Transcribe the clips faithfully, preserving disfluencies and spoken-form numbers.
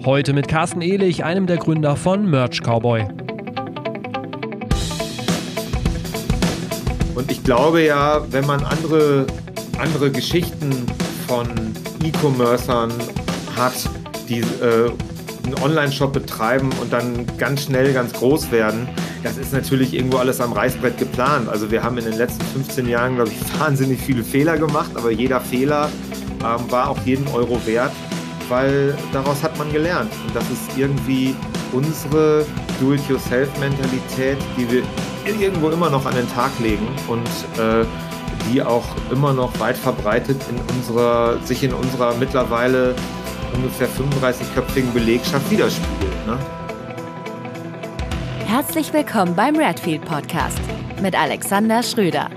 Heute mit Carsten Ehlich, einem der Gründer von Merch Cowboy. Und ich glaube ja, wenn man andere, andere Geschichten von E-Commercern hat, die äh, einen Online-Shop betreiben und dann ganz schnell ganz groß werden, das ist natürlich irgendwo alles am Reißbrett geplant. Also wir haben in den letzten fünfzehn Jahren, glaube ich, wahnsinnig viele Fehler gemacht, aber jeder Fehler ähm, war auch jeden Euro wert, weil daraus hat man gelernt. Und das ist irgendwie unsere Do-it-yourself-Mentalität, die wir irgendwo immer noch an den Tag legen und äh, die auch immer noch weit verbreitet in unserer, sich in unserer mittlerweile ungefähr fünfunddreißigköpfigen Belegschaft widerspiegelt. Ne? Herzlich willkommen beim Redfield Podcast mit Alexander Schröder.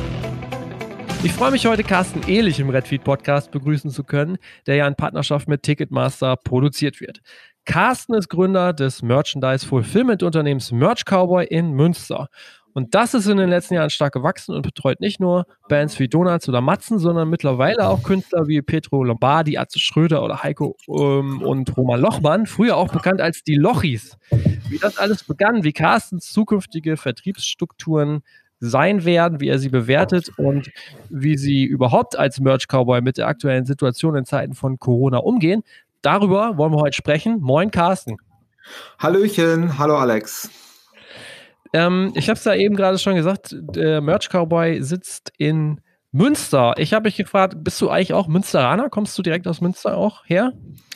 Ich freue mich heute, Carsten Ehlich im Redfield Podcast begrüßen zu können, der ja in Partnerschaft mit Ticketmaster produziert wird. Carsten ist Gründer des Merchandise-Fulfillment-Unternehmens Merch Cowboy in Münster. Und das ist in den letzten Jahren stark gewachsen und betreut nicht nur Bands wie Donuts oder Matzen, sondern mittlerweile auch Künstler wie Petro Lombardi, Atze Schröder oder Heiko ähm, und Roman Lochmann, früher auch bekannt als die Lochis. Wie das alles begann, wie Carstens zukünftige Vertriebsstrukturen sein werden, wie er sie bewertet und wie sie überhaupt als Merch Cowboy mit der aktuellen Situation in Zeiten von Corona umgehen, darüber wollen wir heute sprechen. Moin Carsten. Hallöchen, hallo Alex. Ähm, ich habe es da eben gerade schon gesagt, der Merch Cowboy sitzt in Münster. Ich habe mich gefragt, bist du eigentlich auch Münsteraner? Kommst du direkt aus Münster auch her?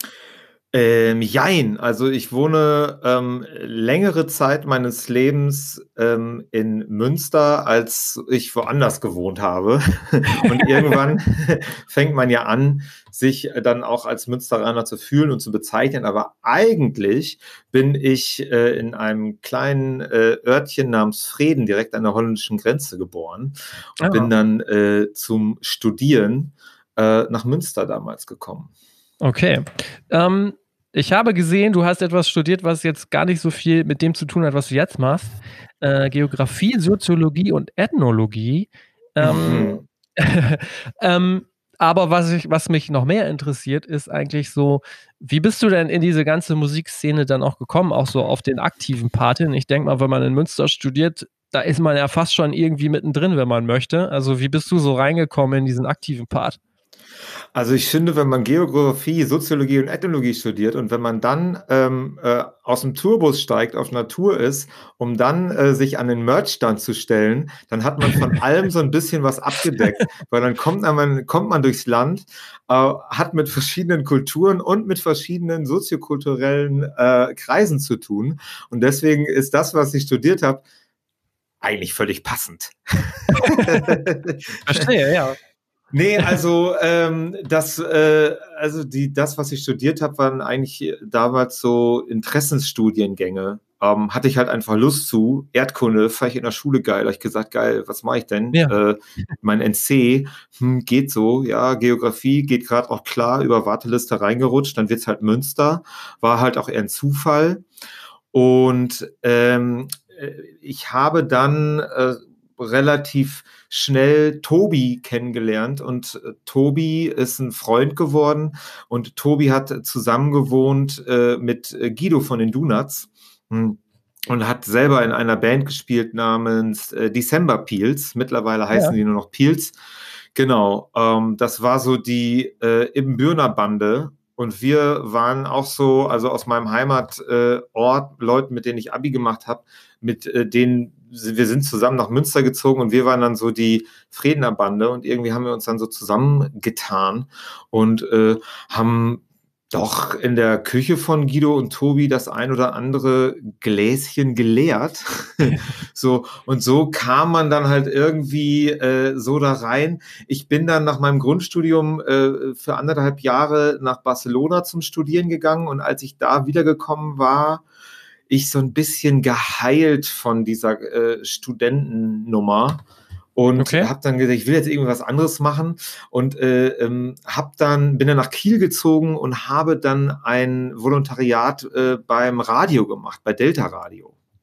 Ähm, jein, also ich wohne ähm, längere Zeit meines Lebens ähm, in Münster, als ich woanders gewohnt habe. Und irgendwann fängt man ja an, sich dann auch als Münsteraner zu fühlen und zu bezeichnen. Aber eigentlich bin ich äh, in einem kleinen äh, Örtchen namens Vreden direkt an der holländischen Grenze geboren und Ah. bin dann äh, zum Studieren äh, nach Münster damals gekommen. Okay. Ähm, ich habe gesehen, du hast etwas studiert, was jetzt gar nicht so viel mit dem zu tun hat, was du jetzt machst. Äh, Geografie, Soziologie und Ethnologie. Ähm, Mhm. ähm, aber was, ich, was mich noch mehr interessiert, ist eigentlich so, wie bist du denn in diese ganze Musikszene dann auch gekommen, auch so auf den aktiven Part hin? Ich denke mal, wenn man in Münster studiert, da ist man ja fast schon irgendwie mittendrin, wenn man möchte. Also wie bist du so reingekommen in diesen aktiven Part? Also ich finde, wenn man Geografie, Soziologie und Ethnologie studiert und wenn man dann ähm, äh, aus dem Tourbus steigt, auf Natur ist, um dann äh, sich an den Merchstand zu stellen, dann hat man von allem so ein bisschen was abgedeckt, weil dann kommt man, kommt man durchs Land, äh, hat mit verschiedenen Kulturen und mit verschiedenen soziokulturellen äh, Kreisen zu tun. Und deswegen ist das, was ich studiert habe, eigentlich völlig passend. Verstehe, ja. Nee, also ähm, das, äh, also die, das, was ich studiert habe, waren eigentlich damals so Interessensstudiengänge. Ähm, hatte ich halt einfach Lust zu. Erdkunde fand ich in der Schule geil. Da hab ich gesagt, geil, was mache ich denn? Ja. Äh, mein N C, hm, geht so, ja, Geografie geht gerade auch klar, über Warteliste reingerutscht, dann wird's halt Münster. War halt auch eher ein Zufall. Und ähm, ich habe dann äh, relativ schnell Tobi kennengelernt und äh, Tobi ist ein Freund geworden und Tobi hat zusammen gewohnt äh, mit äh, Guido von den Donuts hm, und hat selber in einer Band gespielt namens äh, December Peels. Mittlerweile heißen Ja. die nur noch Peels. Genau, ähm, das war so die äh, Ibbenbürner Bande. Und wir waren auch so, also aus meinem Heimatort, äh, Ort, Leuten, mit denen ich Abi gemacht habe, mit äh, denen, wir sind zusammen nach Münster gezogen und wir waren dann so die Fredner Bande und irgendwie haben wir uns dann so zusammengetan und äh, haben doch in der Küche von Guido und Tobi das ein oder andere Gläschen geleert. So, und so kam man dann halt irgendwie äh, so da rein. Ich bin dann nach meinem Grundstudium äh, für anderthalb Jahre nach Barcelona zum Studieren gegangen und als ich da wiedergekommen war, ich so ein bisschen geheilt von dieser äh, Studentennummer. Und Okay. habe dann gesagt, ich will jetzt irgendwas anderes machen und äh, ähm, hab dann bin dann nach Kiel gezogen und habe dann ein Volontariat äh, beim Radio gemacht, bei Delta Radio.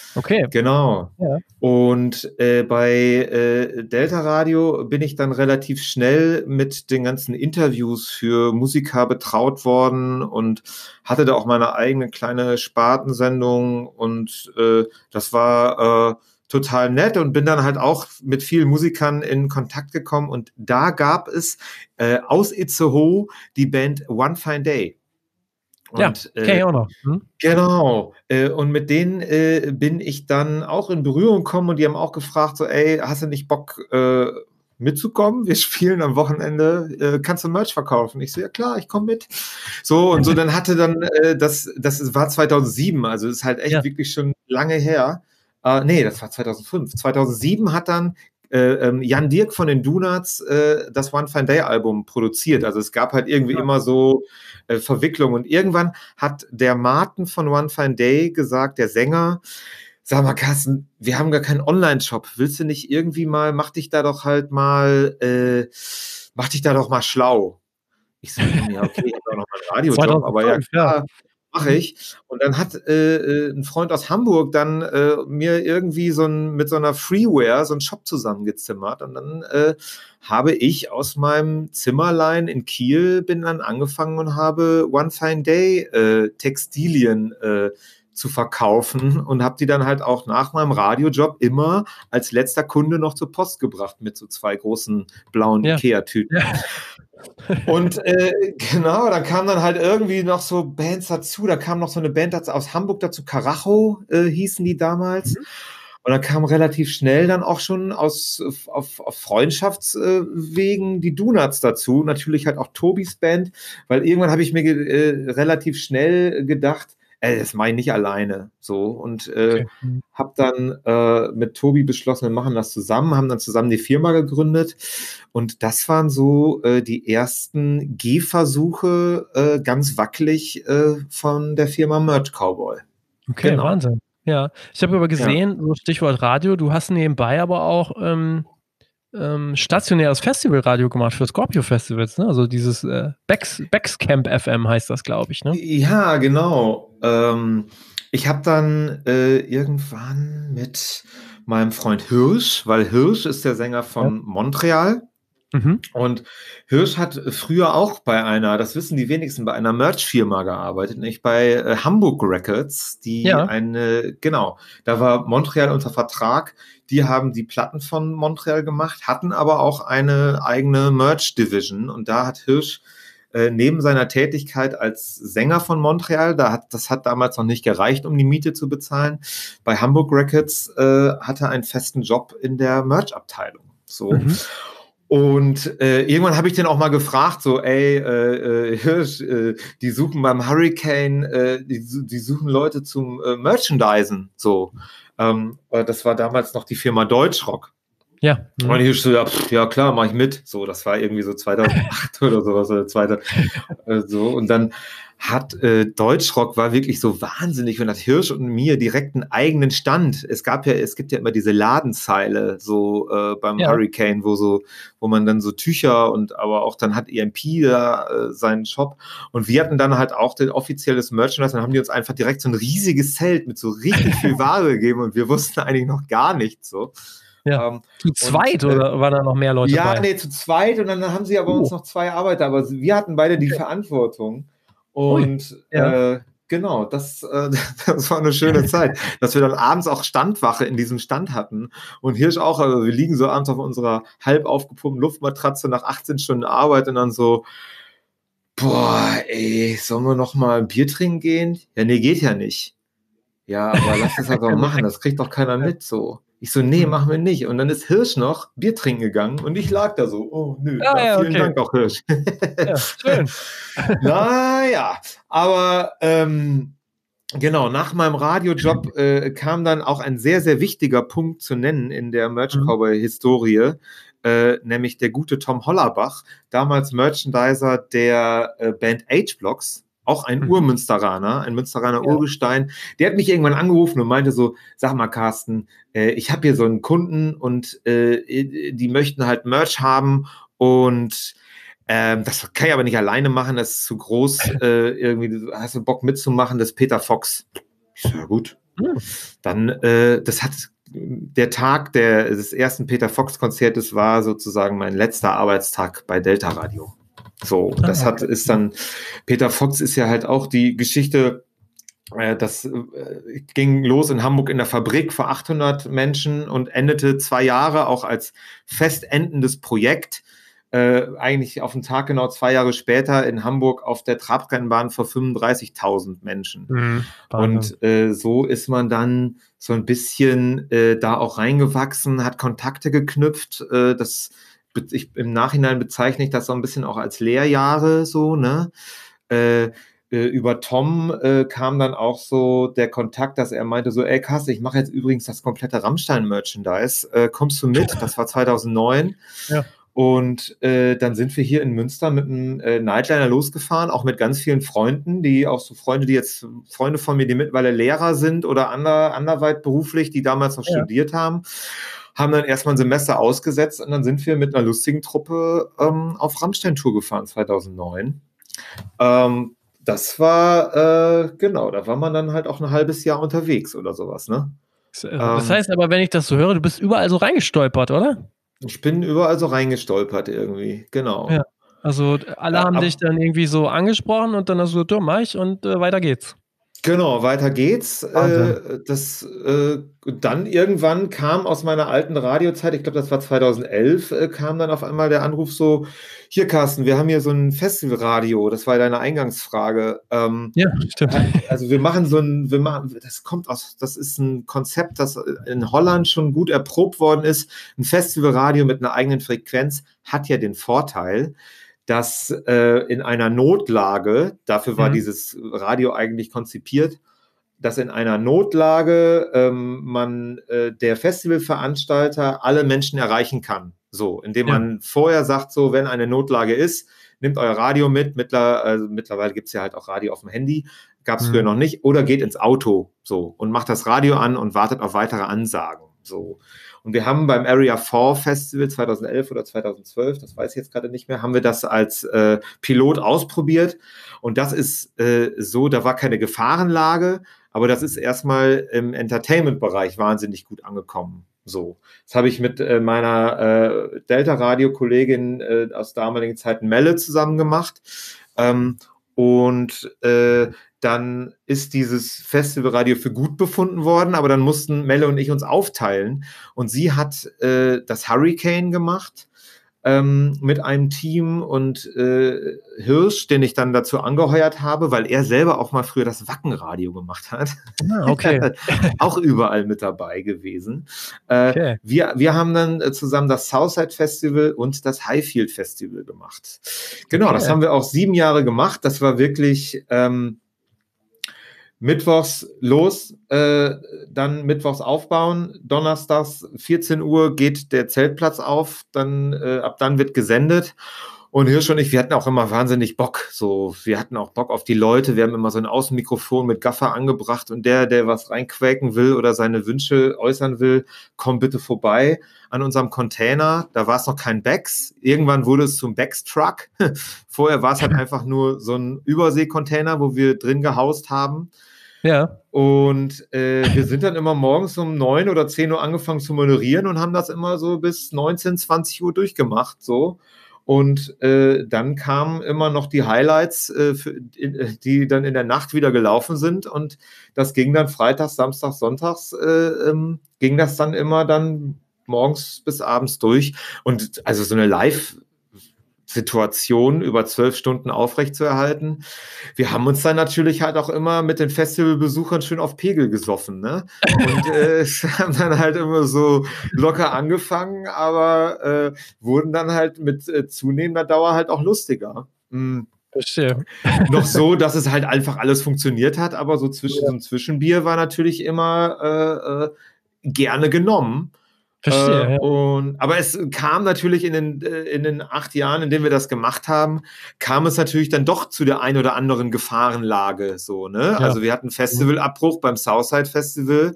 Okay. Genau. Ja. Und äh, bei äh, Delta Radio bin ich dann relativ schnell mit den ganzen Interviews für Musiker betraut worden und hatte da auch meine eigene kleine Spartensendung und äh, das war äh, total nett und bin dann halt auch mit vielen Musikern in Kontakt gekommen und da gab es äh, aus Itzehoe die Band One Fine Day. Und, ja, kenn ich auch noch. Hm? Genau. Äh, und mit denen äh, bin ich dann auch in Berührung gekommen und die haben auch gefragt, so, ey, hast du nicht Bock äh, mitzukommen? Wir spielen am Wochenende, äh, kannst du Merch verkaufen? Ich so, ja klar, ich komme mit. So und so, dann hatte dann, äh, das, das war zweitausendsieben, also ist halt echt ja. wirklich schon lange her. Äh, nee, das war zweitausendfünf. zweitausendsieben hat dann Äh, ähm, Jan Dirk von den Donuts äh, das One Fine Day Album produziert. Also es gab halt irgendwie ja. immer so äh, Verwicklungen. Und irgendwann hat der Martin von One Fine Day gesagt, der Sänger, sag mal Carsten, wir haben gar keinen Online-Shop. Willst du nicht irgendwie mal, mach dich da doch halt mal, äh, mach dich da doch mal schlau. Ich sage, ja, okay, ich habe auch noch mal einen Radiojob, aber ja, klar. Ja. Mache ich. Und dann hat äh, ein Freund aus Hamburg dann äh, mir irgendwie so ein, mit so einer Freeware so einen Shop zusammengezimmert. Und dann äh, habe ich aus meinem Zimmerlein in Kiel bin dann angefangen und habe One Fine Day äh, Textilien äh, zu verkaufen und habe die dann halt auch nach meinem Radiojob immer als letzter Kunde noch zur Post gebracht mit so zwei großen blauen ja. Ikea-Tüten. Ja. Und äh, genau, da kamen dann halt irgendwie noch so Bands dazu, da kam noch so eine Band aus Hamburg dazu, Karacho äh, hießen die damals. Mhm. Und da kam relativ schnell dann auch schon aus auf, auf Freundschaftswegen äh, die Donuts dazu, natürlich halt auch Tobis Band, weil irgendwann habe ich mir äh, relativ schnell gedacht, ey, das mache ich nicht alleine, so und äh, okay. habe dann äh, mit Tobi beschlossen, wir machen das zusammen, haben dann zusammen die Firma gegründet und das waren so äh, die ersten Gehversuche äh, ganz wackelig äh, von der Firma Merch Cowboy. Okay, genau. Wahnsinn. Ja, ich habe aber gesehen, ja. so Stichwort Radio, du hast nebenbei aber auch ähm, ähm, stationäres Festivalradio gemacht für Scorpio Festivals, ne? Also dieses äh, Becks, Becks Camp F M heißt das, glaube ich, ne? Ja, genau. Ähm, ich habe dann äh, irgendwann mit meinem Freund Hirsch, weil Hirsch ist der Sänger von ja. Montreal. Mhm. Und Hirsch hat früher auch bei einer, das wissen die wenigsten, bei einer Merch-Firma gearbeitet, nämlich bei äh, Hamburg Records, die ja. eine, genau, da war Montreal unter Vertrag, die haben die Platten von Montreal gemacht, hatten aber auch eine eigene Merch-Division und da hat Hirsch äh, neben seiner Tätigkeit als Sänger von Montreal, da hat, das hat damals noch nicht gereicht, um die Miete zu bezahlen, bei Hamburg Records äh, hatte er einen festen Job in der Merch-Abteilung, so. Mhm. Und äh, irgendwann habe ich den auch mal gefragt, so, ey, äh, Hirsch, äh, die suchen beim Hurricane, äh, die, die suchen Leute zum äh, Merchandisen, so. Ähm, das war damals noch die Firma Deutschrock. Ja. Mhm. Und ich so, ja, pff, ja klar, mach ich mit. So, das war irgendwie so zweitausendacht oder sowas, oder zweite, äh, so. Und dann hat äh, Deutschrock war wirklich so wahnsinnig und hat Hirsch und mir direkt einen eigenen Stand. Es gab ja, es gibt ja immer diese Ladenzeile so äh, beim ja. Hurricane, wo so, wo man dann so Tücher und aber auch dann hat E M P da äh, seinen Shop und wir hatten dann halt auch den offizielles Merchandise. Dann haben die uns einfach direkt so ein riesiges Zelt mit so richtig viel Ware gegeben und wir wussten eigentlich noch gar nichts so. Ja. Ähm, zu zweit und, oder äh, waren da noch mehr Leute ja, bei? Ja, nee, zu zweit und dann haben sie aber oh. uns noch zwei Arbeiter, aber wir hatten beide die okay. Verantwortung. Und ja. äh, genau, das, äh, das war eine schöne Zeit, dass wir dann abends auch Standwache in diesem Stand hatten und Hirsch auch, also wir liegen so abends auf unserer halb aufgepumpten Luftmatratze nach achtzehn Stunden Arbeit und dann so, boah, ey, sollen wir noch mal ein Bier trinken gehen? Ja, nee, geht ja nicht. Ja, aber lass das halt doch machen, das kriegt doch keiner mit, so. Ich so, nee, machen wir nicht. Und dann ist Hirsch noch Bier trinken gegangen und ich lag da so, oh, nö, ah, ja, ja, vielen okay. Dank auch Hirsch. Ja, schön. Naja, aber ähm, genau, nach meinem Radiojob äh, kam dann auch ein sehr, sehr wichtiger Punkt zu nennen in der Merch-Cowboy-Historie, äh, nämlich der gute Tom Hollerbach, damals Merchandiser der äh, Band H-Blocks, auch ein mhm. Urmünsteraner, ein Münsteraner ja. Urgestein, der hat mich irgendwann angerufen und meinte so, sag mal Carsten, äh, ich habe hier so einen Kunden und äh, die möchten halt Merch haben und ähm, das kann ich aber nicht alleine machen, das ist zu groß, äh, irgendwie, hast du Bock mitzumachen, das ist Peter Fox. Ich so, ja gut, Hm. Dann, äh, das hat der Tag der, des ersten Peter Fox-Konzertes war sozusagen mein letzter Arbeitstag bei Delta Radio. So, das Ah, hat, okay. ist dann, Peter Fox ist ja halt auch die Geschichte, äh, das äh, ging los in Hamburg in der Fabrik vor achthundert Menschen und endete zwei Jahre auch als fest endendes Projekt, äh, eigentlich auf den Tag genau zwei Jahre später in Hamburg auf der Trabrennbahn vor fünfunddreißigtausend Menschen. Mhm, und äh, so ist man dann so ein bisschen äh, da auch reingewachsen, hat Kontakte geknüpft, äh, das ich, im Nachhinein bezeichne ich das so ein bisschen auch als Lehrjahre so, ne? Äh, äh, über Tom äh, kam dann auch so der Kontakt, dass er meinte so, ey Kasse, ich mache jetzt übrigens das komplette Rammstein-Merchandise, äh, kommst du mit? Das war zweitausendneun. Ja. Und äh, dann sind wir hier in Münster mit einem äh, Nightliner losgefahren, auch mit ganz vielen Freunden, die auch so Freunde, die jetzt Freunde von mir, die mittlerweile Lehrer sind oder ander, anderweit beruflich, die damals noch Ja. studiert haben, haben dann erstmal ein Semester ausgesetzt und dann sind wir mit einer lustigen Truppe ähm, auf Rammstein-Tour gefahren zweitausendneun. Ähm, das war, äh, genau, da war man dann halt auch ein halbes Jahr unterwegs oder sowas, ne? Das ähm, heißt aber, wenn ich das so höre, du bist überall so reingestolpert, oder? Ich bin überall so reingestolpert irgendwie, genau. Ja, also alle Ja, haben ab- dich dann irgendwie so angesprochen und dann hast du so, ja, mach ich und äh, weiter geht's. Genau, weiter geht's. Wahnsinn. Äh, das, äh, dann irgendwann kam aus meiner alten Radiozeit, ich glaube, das war zweitausendelf, äh, kam dann auf einmal der Anruf so, hier Carsten, wir haben hier so ein Festivalradio, das war deine Eingangsfrage. Ähm, Ja, stimmt. Also wir machen so ein, wir machen, das kommt aus, das ist ein Konzept, das in Holland schon gut erprobt worden ist. Ein Festivalradio mit einer eigenen Frequenz hat ja den Vorteil, dass äh, in einer Notlage, dafür war Mhm. dieses Radio eigentlich konzipiert, dass in einer Notlage ähm, man äh, der Festivalveranstalter alle Menschen erreichen kann. So, indem Ja. man vorher sagt, so, wenn eine Notlage ist, nehmt euer Radio mit. Mittler, also mittlerweile gibt es ja halt auch Radio auf dem Handy. Gab es Mhm. früher noch nicht. Oder geht ins Auto so und macht das Radio an und wartet auf weitere Ansagen. So. Und wir haben beim Area vier Festival zweitausendelf oder zweitausendzwölf, das weiß ich jetzt gerade nicht mehr, haben wir das als äh, Pilot ausprobiert. Und das ist äh, so, da war keine Gefahrenlage, aber das ist erstmal im Entertainment-Bereich wahnsinnig gut angekommen. So, das habe ich mit äh, meiner äh, Delta-Radio-Kollegin äh, aus damaligen Zeiten Melle zusammen gemacht. Ähm, und äh, dann ist dieses Festivalradio für gut befunden worden, aber dann mussten Melle und ich uns aufteilen. Und sie hat äh, das Hurricane gemacht ähm, mit einem Team und äh, Hirsch, den ich dann dazu angeheuert habe, weil er selber auch mal früher das Wackenradio gemacht hat. Ah, okay. Auch überall mit dabei gewesen. Äh, Okay. wir, wir haben dann äh, zusammen das Southside Festival und das Highfield Festival gemacht. Genau, Okay. das haben wir auch sieben Jahre gemacht. Das war wirklich ähm, mittwochs los, äh, dann mittwochs aufbauen, donnerstags vierzehn Uhr geht der Zeltplatz auf, dann äh, ab dann wird gesendet. Und Hirsch und ich, wir hatten auch immer wahnsinnig Bock. So, wir hatten auch Bock auf die Leute. Wir haben immer so ein Außenmikrofon mit Gaffer angebracht und der, der was reinquäken will oder seine Wünsche äußern will, komm bitte vorbei an unserem Container. Da war es noch kein Becks. Irgendwann wurde es zum Becks-Truck. Vorher war es halt einfach nur so ein Überseekontainer, wo wir drin gehaust haben. Ja. Und äh, wir sind dann immer morgens um neun oder zehn Uhr angefangen zu moderieren und haben das immer so bis neunzehn, zwanzig Uhr durchgemacht. So. Und äh, dann kamen immer noch die Highlights, äh, für, die dann in der Nacht wieder gelaufen sind. Und das ging dann freitags, samstags, sonntags, äh, ähm, ging das dann immer dann morgens bis abends durch. Und also so eine Live- Situation über zwölf Stunden aufrechtzuerhalten. Wir haben uns dann natürlich halt auch immer mit den Festivalbesuchern schön auf Pegel gesoffen, ne? Und äh, haben dann halt immer so locker angefangen, aber äh, wurden dann halt mit äh, zunehmender Dauer halt auch lustiger. Mhm. Verstehe. Noch so, dass es halt einfach alles funktioniert hat, aber so zwischen Ja. so ein Zwischenbier war natürlich immer äh, äh, gerne genommen. Verstehe. Äh, Ja. und, aber es kam natürlich in den, äh, in den acht Jahren, in denen wir das gemacht haben, kam es natürlich dann doch zu der ein oder anderen Gefahrenlage. So, ne? Ja. Also wir hatten Festivalabbruch beim Southside Festival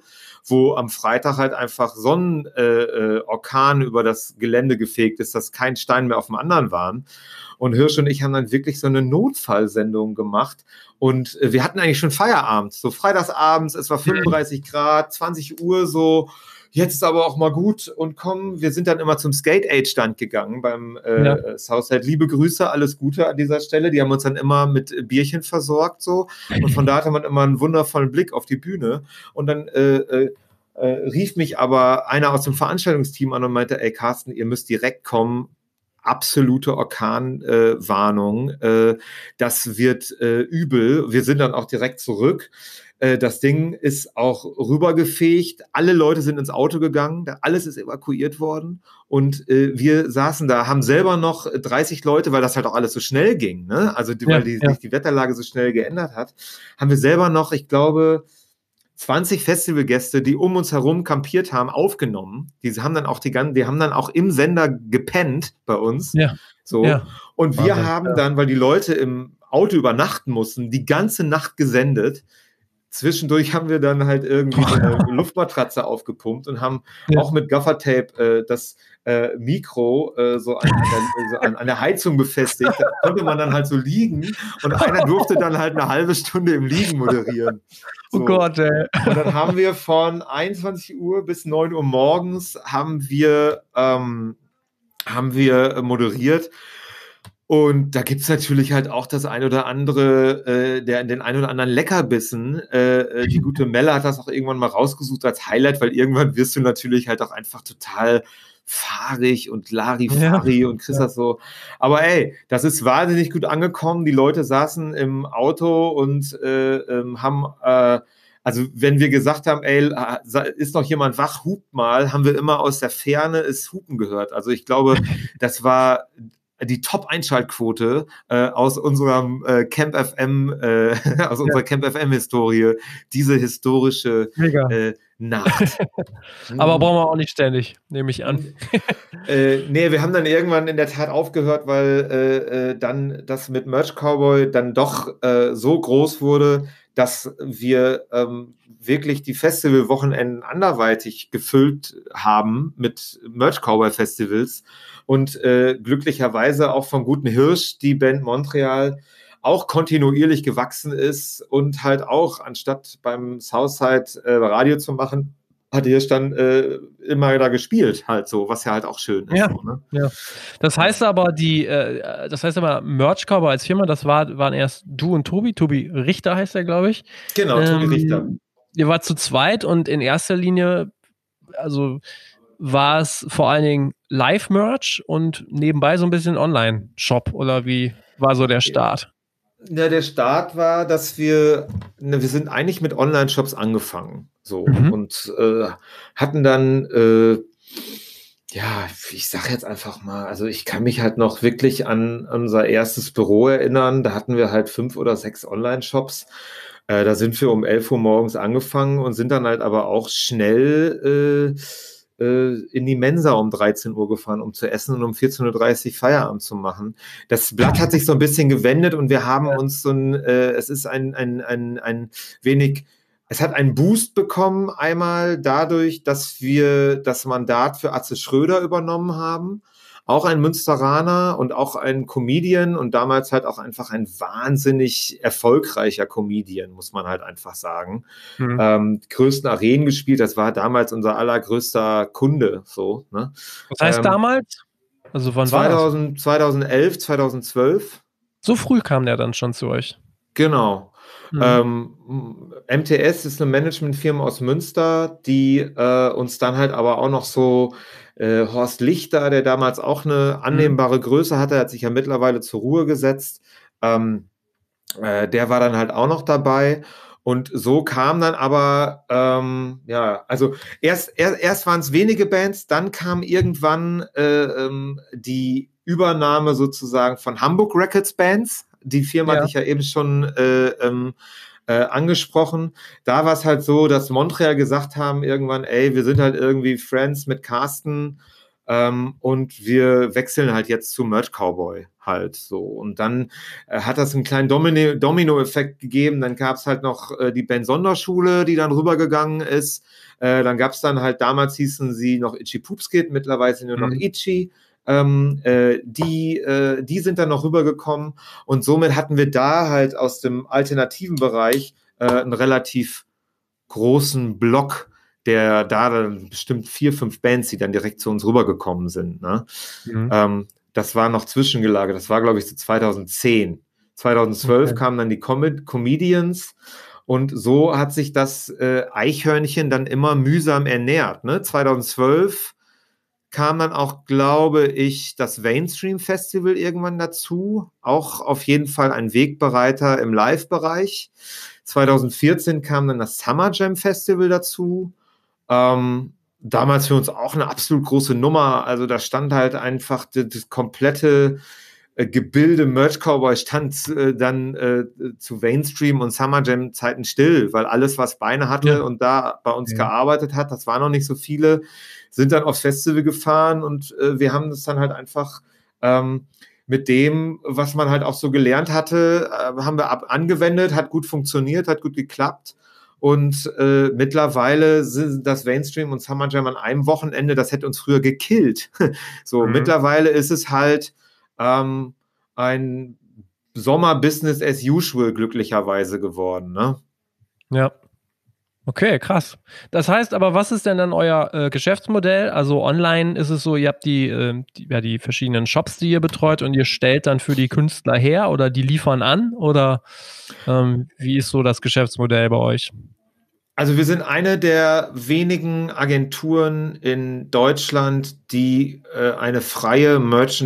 wo am Freitag halt einfach Sonnenorkan äh, über das Gelände gefegt ist, dass kein Stein mehr auf dem anderen waren. Und Hirsch und ich haben dann wirklich so eine Notfallsendung gemacht. Und äh, wir hatten eigentlich schon Feierabend, so freitagsabends, es war fünfunddreißig Grad, zwanzig Uhr so. Jetzt ist aber auch mal gut und komm, wir sind dann immer zum Skate-Aid-Stand gegangen beim äh, ja. Southside. Liebe Grüße, alles Gute an dieser Stelle. Die haben uns dann immer mit Bierchen versorgt so und von da hatte man immer einen wundervollen Blick auf die Bühne und dann äh, äh, äh, rief mich aber einer aus dem Veranstaltungsteam an und meinte, ey Carsten, ihr müsst direkt kommen. Absolute Orkanwarnung. Äh, äh, das wird äh, übel. Wir sind dann auch direkt zurück. Äh, das Ding ist auch rübergefegt. Alle Leute sind ins Auto gegangen. Alles ist evakuiert worden. Und äh, wir saßen da, haben selber noch dreißig Leute, weil das halt auch alles so schnell ging, ne? Also die, ja, weil die, ja. sich die Wetterlage so schnell geändert hat, haben wir selber noch, ich glaube, zwanzig Festivalgäste, die um uns herum kampiert haben, aufgenommen. Die haben dann auch die ganzen, die haben dann auch im Sender gepennt bei uns. Ja. So. Ja. Und wir Wahnsinn, haben ja. dann, weil die Leute im Auto übernachten mussten, die ganze Nacht gesendet. Zwischendurch haben wir dann halt irgendwie eine Luftmatratze aufgepumpt und haben ja. auch mit Gaffertape äh, das äh, Mikro äh, so, an, an, der, so an, an der Heizung befestigt. Da konnte man dann halt so liegen und einer durfte dann halt eine halbe Stunde im Liegen moderieren. So. Oh Gott, ey. Und dann haben wir von einundzwanzig Uhr bis neun Uhr morgens haben wir, ähm, haben wir moderiert. Und da gibt's natürlich halt auch das ein oder andere, äh, der, den ein oder anderen Leckerbissen. Äh, die gute Melle hat das auch irgendwann mal rausgesucht als Highlight, weil irgendwann wirst du natürlich halt auch einfach total fahrig und Larifari ja. und kriegst das so. Aber ey, das ist wahnsinnig gut angekommen. Die Leute saßen im Auto und äh, ähm, haben... Äh, Also wenn wir gesagt haben, ey, ist noch jemand wach, hupt mal, haben wir immer aus der Ferne es Hupen gehört. Also ich glaube, das war die Top-Einschaltquote äh, aus unserem äh, Camp F M, äh, aus ja. unserer Camp F M-Historie, diese historische äh, Nacht. Aber brauchen wir auch nicht ständig, nehme ich an. äh, nee, wir haben dann irgendwann in der Tat aufgehört, weil äh, äh, dann das mit Merch Cowboy dann doch äh, so groß wurde, dass wir ähm, wirklich die Festivalwochenenden anderweitig gefüllt haben mit Merch Cowboy Festivals und äh, glücklicherweise auch von Guten Hirsch, die Band Montreal, auch kontinuierlich gewachsen ist und halt auch, anstatt beim Southside äh, Radio zu machen, hat Hirsch dann äh, immer da gespielt, halt so, was ja halt auch schön ist. Ja, so, ne? ja. Das heißt aber, die, äh, das heißt aber, Merch Cowboy als Firma, das war, waren erst du und Tobi, Tobi Richter heißt er, glaube ich. Genau, ähm, Tobi Richter. Ihr wart zu zweit und in erster Linie, also war es vor allen Dingen Live-Merch und nebenbei so ein bisschen Online-Shop oder wie war so der Start? Ja, der Start war, dass wir, ne, wir sind eigentlich mit Online-Shops angefangen, so, mhm. und äh, hatten dann, äh, ja, ich sag jetzt einfach mal, also ich kann mich halt noch wirklich an unser erstes Büro erinnern, da hatten wir halt fünf oder sechs Online-Shops, äh, da sind wir um elf Uhr morgens angefangen und sind dann halt aber auch schnell, äh, in die Mensa um dreizehn Uhr gefahren, um zu essen und um vierzehn Uhr dreißig Feierabend zu machen. Das Blatt hat sich so ein bisschen gewendet und wir haben uns so ein, äh, es ist ein, ein, ein, ein wenig, es hat einen Boost bekommen, einmal dadurch, dass wir das Mandat für Atze Schröder übernommen haben. Auch ein Münsteraner und auch ein Comedian und damals halt auch einfach ein wahnsinnig erfolgreicher Comedian, muss man halt einfach sagen. Mhm. Ähm, die größten Arenen gespielt, das war damals unser allergrößter Kunde, so, ne? Was heißt ähm, damals? Also wann zweitausend, war das? zweitausendelf, zweitausendzwölf. So früh kam der dann schon zu euch? Genau. Mhm. Ähm, M T S ist eine Managementfirma aus Münster, die äh, uns dann halt aber auch noch so Äh, Horst Lichter, der damals auch eine annehmbare Größe hatte, hat sich ja mittlerweile zur Ruhe gesetzt. Ähm, äh, der war dann halt auch noch dabei. Und so kam dann aber, ähm, ja, also erst, erst, erst waren es wenige Bands, dann kam irgendwann äh, ähm, die Übernahme sozusagen von Hamburg Records Bands. Die Firma ja. hatte ich ja eben schon äh, ähm, Äh, angesprochen. Da war es halt so, dass Montreal gesagt haben irgendwann, ey, wir sind halt irgendwie Friends mit Carsten ähm, und wir wechseln halt jetzt zu Merch Cowboy halt so. Und dann äh, hat das einen kleinen Domino- Domino-Effekt gegeben. Dann gab es halt noch äh, die Ben-Sonder-Schule, die dann rübergegangen ist. Äh, dann gab es dann halt, damals hießen sie noch Itchy Poops Kid, mittlerweile nur noch Mhm. Itchy. Ähm, äh, die, äh, die sind dann noch rübergekommen. Und somit hatten wir da halt aus dem alternativen Bereich äh, einen relativ großen Block, der da dann bestimmt vier, fünf Bands, die dann direkt zu uns rübergekommen sind. Ne? Mhm. Ähm, das war noch zwischengelagert. Das war, glaube ich, so zweitausendzehn. zweitausendzwölf Okay. kamen dann die Com- Comedians und so hat sich das äh, Eichhörnchen dann immer mühsam ernährt. Ne? zweitausendzwölf kam dann auch, glaube ich, das Mainstream Festival irgendwann dazu. Auch auf jeden Fall ein Wegbereiter im Live-Bereich. zweitausendvierzehn kam dann das Summer Jam Festival dazu. Ähm, damals für uns auch eine absolut große Nummer. Also da stand halt einfach das, das komplette äh, Gebilde Merch Cowboy stand äh, dann äh, zu Mainstream und Summer Jam Zeiten still, weil alles, was Beine hatte Ja. und da bei uns Ja. gearbeitet hat, das waren noch nicht so viele, sind dann aufs Festival gefahren und äh, wir haben das dann halt einfach ähm, mit dem, was man halt auch so gelernt hatte, äh, haben wir ab angewendet, hat gut funktioniert, hat gut geklappt. Und äh, mittlerweile sind das Mainstream und Summer Jam an einem Wochenende, das hätte uns früher gekillt. So, Mhm. mittlerweile ist es halt ähm, ein Sommer-Business as usual glücklicherweise geworden. Ne? Ja. Okay, krass. Das heißt aber, was ist denn dann euer äh, Geschäftsmodell? Also online ist es so, ihr habt die, äh, die, ja, die verschiedenen Shops, die ihr betreut und ihr stellt dann für die Künstler her oder die liefern an? Oder ähm, wie ist so das Geschäftsmodell bei euch? Also wir sind eine der wenigen Agenturen in Deutschland, die äh, eine freie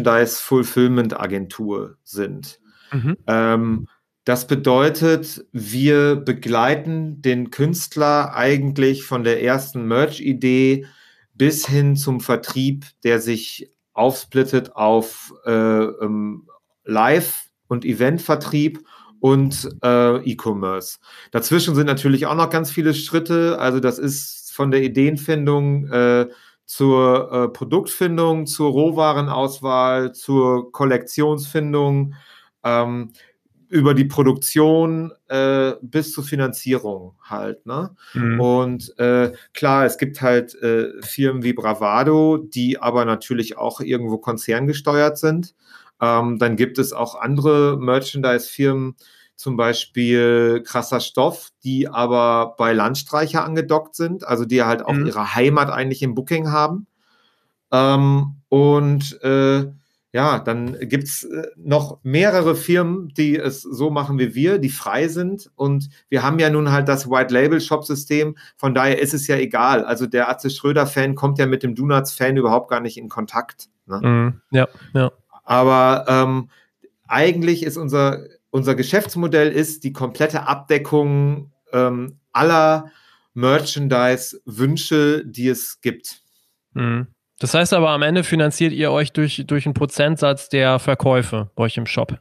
Merchandise-Fulfillment-Agentur sind. Mhm. Ähm, das bedeutet, wir begleiten den Künstler eigentlich von der ersten Merch-Idee bis hin zum Vertrieb, der sich aufsplittet auf äh, ähm, Live- und Eventvertrieb und äh, E-Commerce. Dazwischen sind natürlich auch noch ganz viele Schritte. Also das ist von der Ideenfindung äh, zur äh, Produktfindung, zur Rohwarenauswahl, zur Kollektionsfindung, ähm, über die Produktion äh, bis zur Finanzierung halt. Ne? Mhm. Und äh, klar, es gibt halt äh, Firmen wie Bravado, die aber natürlich auch irgendwo konzerngesteuert sind. Ähm, dann gibt es auch andere Merchandise-Firmen, zum Beispiel Krasser Stoff, die aber bei Landstreicher angedockt sind, also die halt auch Mhm. ihre Heimat eigentlich im Booking haben. Ähm, und äh, ja, dann gibt es äh, noch mehrere Firmen, die es so machen wie wir, die frei sind. Und wir haben ja nun halt das White-Label-Shop-System. Von daher ist es ja egal. Also der Atze Schröder-Fan kommt ja mit dem Donuts-Fan überhaupt gar nicht in Kontakt. Ne? Mhm. Ja, ja. Aber ähm, eigentlich ist unser, unser Geschäftsmodell ist die komplette Abdeckung ähm, aller Merchandise-Wünsche, die es gibt. Mhm. Das heißt aber, am Ende finanziert ihr euch durch, durch einen Prozentsatz der Verkäufe bei euch im Shop.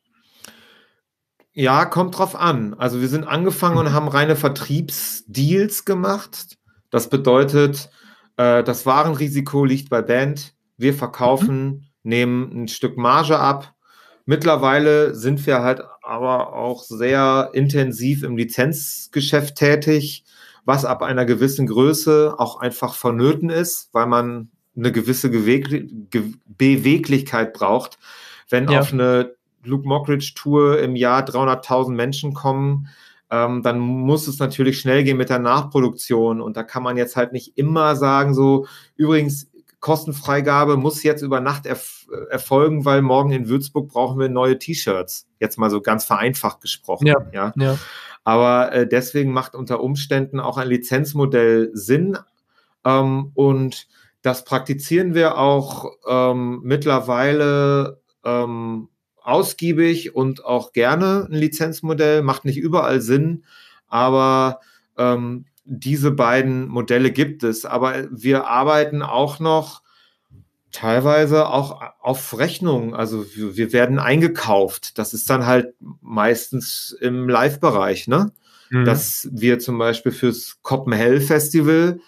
Ja, kommt drauf an. Also wir sind angefangen und haben reine Vertriebsdeals gemacht. Das bedeutet, äh, das Warenrisiko liegt bei Band. Wir verkaufen, mhm. nehmen ein Stück Marge ab. Mittlerweile sind wir halt aber auch sehr intensiv im Lizenzgeschäft tätig, was ab einer gewissen Größe auch einfach vonnöten ist, weil man eine gewisse Geweg- Ge- Beweglichkeit braucht. Wenn Ja. auf eine Luke Mockridge Tour im Jahr dreihunderttausend Menschen kommen, ähm, dann muss es natürlich schnell gehen mit der Nachproduktion. Und da kann man jetzt halt nicht immer sagen, so, übrigens, Kostenfreigabe muss jetzt über Nacht erf- erfolgen, weil morgen in Würzburg brauchen wir neue T-Shirts. Jetzt mal so ganz vereinfacht gesprochen. Ja, ja. ja. Aber äh, deswegen macht unter Umständen auch ein Lizenzmodell Sinn. Ähm, und das praktizieren wir auch ähm, mittlerweile ähm, ausgiebig und auch gerne ein Lizenzmodell. Macht nicht überall Sinn, aber ähm, diese beiden Modelle gibt es. Aber wir arbeiten auch noch teilweise auch auf Rechnung. Also wir, wir werden eingekauft. Das ist dann halt meistens im Live-Bereich, ne? Mhm. Dass wir zum Beispiel fürs Copenhagen Festival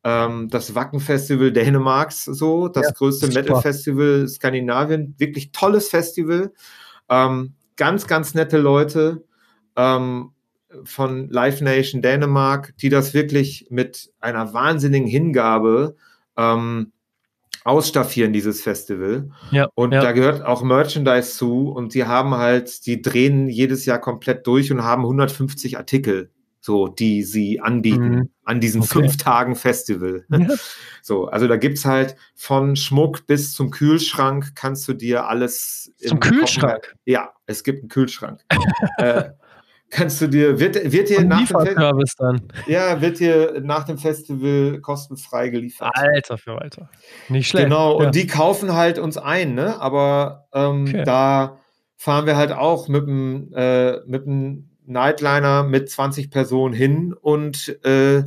ähm, das Wacken-Festival Dänemarks, so, das Ja, größte super. Metal-Festival Skandinavien, wirklich tolles Festival, ähm, ganz, ganz nette Leute, ähm, von Live Nation Dänemark, die das wirklich mit einer wahnsinnigen Hingabe ähm, ausstaffieren, dieses Festival. Ja, Und ja. da gehört auch Merchandise zu und die haben halt, die drehen jedes Jahr komplett durch und haben hundertfünfzig Artikel, so, die sie anbieten Mhm. an diesen Okay. fünf Tagen Festival. Ja. So, also da gibt's halt von Schmuck bis zum Kühlschrank kannst du dir alles Zum im Kühlschrank? Kochen- Ja, es gibt einen Kühlschrank. äh, kannst du dir, wird, wird dir Und nach dem Fe- Lieferservice dann. ja, wird dir nach dem Festival kostenfrei geliefert. Alter Verwalter. Nicht schlecht. Genau, Ja. und die kaufen halt uns ein, ne? Aber ähm, Okay. da fahren wir halt auch mit dem äh, mit dem Nightliner mit zwanzig Personen hin und äh,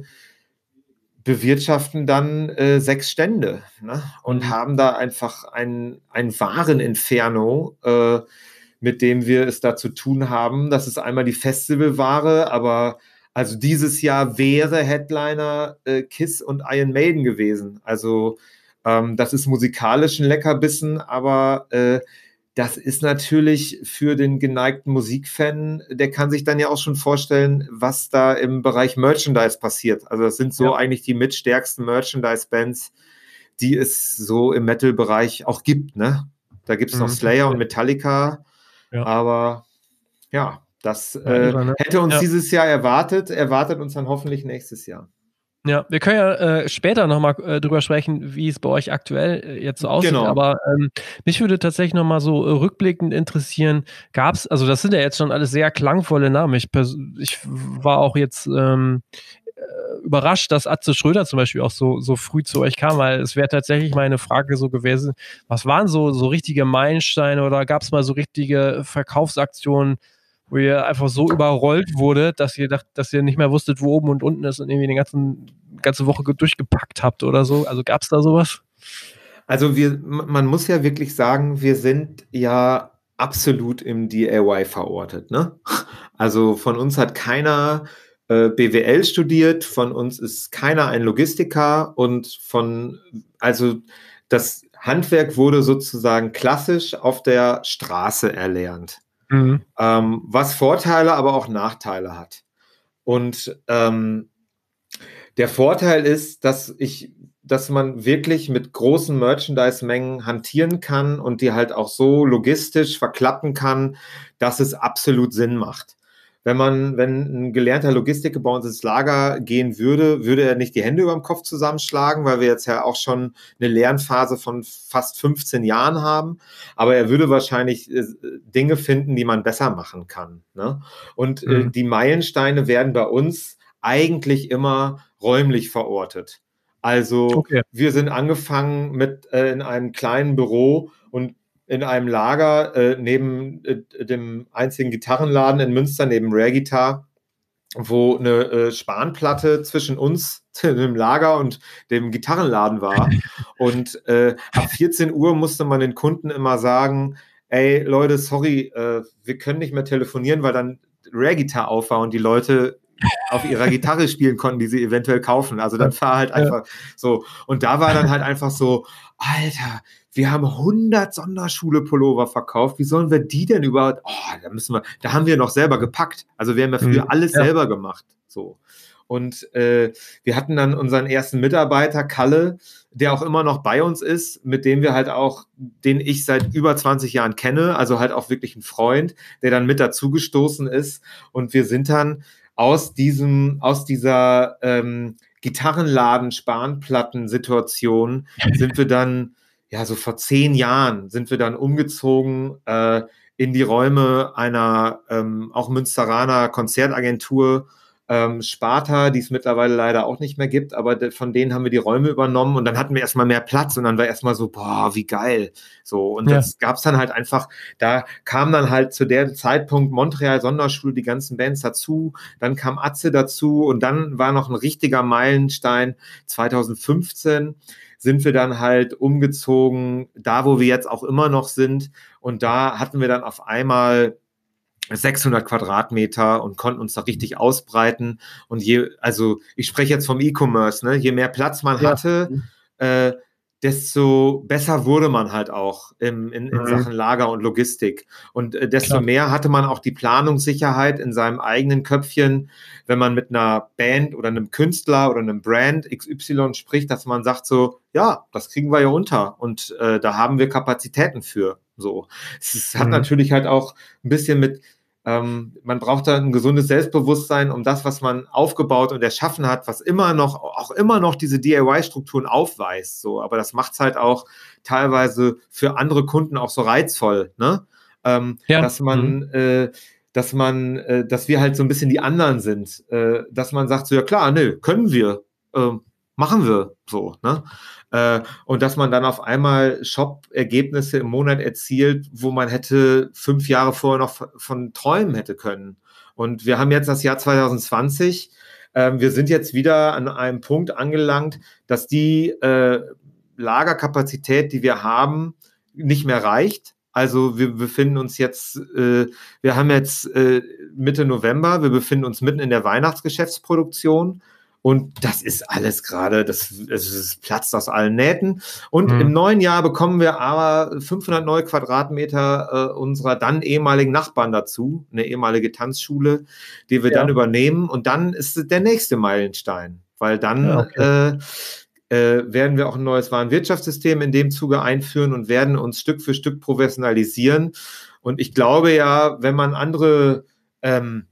bewirtschaften dann äh, sechs Stände, ne? Und Mhm. haben da einfach ein, ein Wareninferno, äh, mit dem wir es da zu tun haben. Das ist einmal die Festivalware, aber also dieses Jahr wäre Headliner äh, Kiss und Iron Maiden gewesen. Also ähm, das ist musikalisch ein Leckerbissen, aber äh, das ist natürlich für den geneigten Musikfan, der kann sich dann ja auch schon vorstellen, was da im Bereich Merchandise passiert. Also das sind so Ja. eigentlich die mitstärksten Merchandise-Bands, die es so im Metal-Bereich auch gibt, ne? Da gibt es noch Mhm. Slayer und Metallica, Ja. aber ja, das Ja, äh, irre, ne? hätte uns Ja. dieses Jahr erwartet, erwartet uns dann hoffentlich nächstes Jahr. Ja, wir können ja äh, später nochmal äh, drüber sprechen, wie es bei euch aktuell äh, jetzt so aussieht, Genau. aber ähm, mich würde tatsächlich nochmal so äh, rückblickend interessieren, gab es, also das sind ja jetzt schon alles sehr klangvolle Namen, ich, pers- ich war auch jetzt ähm, äh, überrascht, dass Atze Schröder zum Beispiel auch so, so früh zu euch kam, weil es wäre tatsächlich meine Frage so gewesen, was waren so, so richtige Meilensteine oder gab es mal so richtige Verkaufsaktionen, wo ihr einfach so überrollt wurde, dass ihr dacht, dass ihr nicht mehr wusstet, wo oben und unten ist und irgendwie die ganzen, ganze Woche durchgepackt habt oder so? Also gab es da sowas? Also wir, man muss ja wirklich sagen, wir sind ja absolut im D I Y verortet, ne? Also von uns hat keiner äh, B W L studiert, von uns ist keiner ein Logistiker und von, also das Handwerk wurde sozusagen klassisch auf der Straße erlernt, Mhm. ähm, was Vorteile, aber auch Nachteile hat. Und ähm, der Vorteil ist, dass ich, dass man wirklich mit großen Merchandise-Mengen hantieren kann und die halt auch so logistisch verklappen kann, dass es absolut Sinn macht. Wenn man, wenn ein gelernter Logistiker bei uns ins Lager gehen würde, würde er nicht die Hände über dem Kopf zusammenschlagen, weil wir jetzt ja auch schon eine Lernphase von fast fünfzehn Jahren haben. Aber er würde wahrscheinlich äh, Dinge finden, die man besser machen kann, ne? Und äh, Mhm. die Meilensteine werden bei uns eigentlich immer räumlich verortet. Also Okay. wir sind angefangen mit äh, in einem kleinen Büro und in einem Lager äh, neben äh, dem einzigen Gitarrenladen in Münster, neben Rare Guitar, wo eine äh, Spanplatte zwischen uns, dem Lager und dem Gitarrenladen war. Und äh, ab vierzehn Uhr musste man den Kunden immer sagen, ey Leute, sorry, äh, wir können nicht mehr telefonieren, weil dann Rare Guitar auf war und die Leute auf ihrer Gitarre spielen konnten, die sie eventuell kaufen. Also dann fahr halt einfach so. Und da war dann halt einfach so, Alter, wir haben hundert Sonderschule-Pullover verkauft. Wie sollen wir die denn überhaupt? Oh, da müssen wir, da haben wir noch selber gepackt. Also wir haben ja früher Mhm. alles Ja. selber gemacht. So. Und äh, wir hatten dann unseren ersten Mitarbeiter, Kalle, der auch immer noch bei uns ist, mit dem wir halt auch, den ich seit über zwanzig Jahren kenne, also halt auch wirklich ein Freund, der dann mit dazugestoßen ist. Und wir sind dann aus diesem, aus dieser ähm, Gitarrenladen-Spanplatten-Situation sind wir dann, ja, so vor zehn Jahren sind wir dann umgezogen äh, in die Räume einer ähm, auch Münsteraner Konzertagentur, ähm, Sparta, die es mittlerweile leider auch nicht mehr gibt, aber de, von denen haben wir die Räume übernommen und dann hatten wir erstmal mehr Platz und dann war erstmal so, boah, wie geil. So, und Ja. das gab's dann halt einfach, da kam dann halt zu der Zeitpunkt Montreal Sonderschule, die ganzen Bands dazu, dann kam Atze dazu und dann war noch ein richtiger Meilenstein. zwanzig fünfzehn sind wir dann halt umgezogen, da wo wir jetzt auch immer noch sind und da hatten wir dann auf einmal sechshundert Quadratmeter und konnten uns da richtig ausbreiten. Und je, also ich spreche jetzt vom E-Commerce, ne? Je mehr Platz man Ja. hatte, äh, desto besser wurde man halt auch im, in, in Mhm. Sachen Lager und Logistik. Und äh, desto Klar. mehr hatte man auch die Planungssicherheit in seinem eigenen Köpfchen, wenn man mit einer Band oder einem Künstler oder einem Brand X Y spricht, dass man sagt so, ja, das kriegen wir ja unter und äh, da haben wir Kapazitäten für. So. Es ist, hat Mhm. natürlich halt auch ein bisschen mit Ähm, man braucht da ein gesundes Selbstbewusstsein, um das, was man aufgebaut und erschaffen hat, was immer noch, auch immer noch diese D I Y-Strukturen aufweist. So, aber das macht es halt auch teilweise für andere Kunden auch so reizvoll, ne? Ähm, Ja. dass man, Mhm. äh, dass man, äh, dass wir halt so ein bisschen die anderen sind, äh, dass man sagt so, ja klar, nö, können wir, äh, machen wir so, ne? Äh, und dass man dann auf einmal Shop-Ergebnisse im Monat erzielt, wo man hätte fünf Jahre vorher noch von, von träumen hätte können. Und wir haben jetzt das Jahr zwanzig zwanzig. Ähm, wir sind jetzt wieder an einem Punkt angelangt, dass die äh, Lagerkapazität, die wir haben, nicht mehr reicht. Also wir befinden uns jetzt, äh, wir haben jetzt äh, Mitte November, wir befinden uns mitten in der Weihnachtsgeschäftsproduktion. Und das ist alles gerade, das, das, das platzt aus allen Nähten. Und Mhm. im neuen Jahr bekommen wir aber fünfhundert neue Quadratmeter äh, unserer dann ehemaligen Nachbarn dazu, eine ehemalige Tanzschule, die wir Ja. dann übernehmen. Und dann ist der nächste Meilenstein, weil dann Ja, okay. äh, äh, werden wir auch ein neues Warenwirtschaftssystem in dem Zuge einführen und werden uns Stück für Stück professionalisieren. Und ich glaube ja, wenn man andere ähm,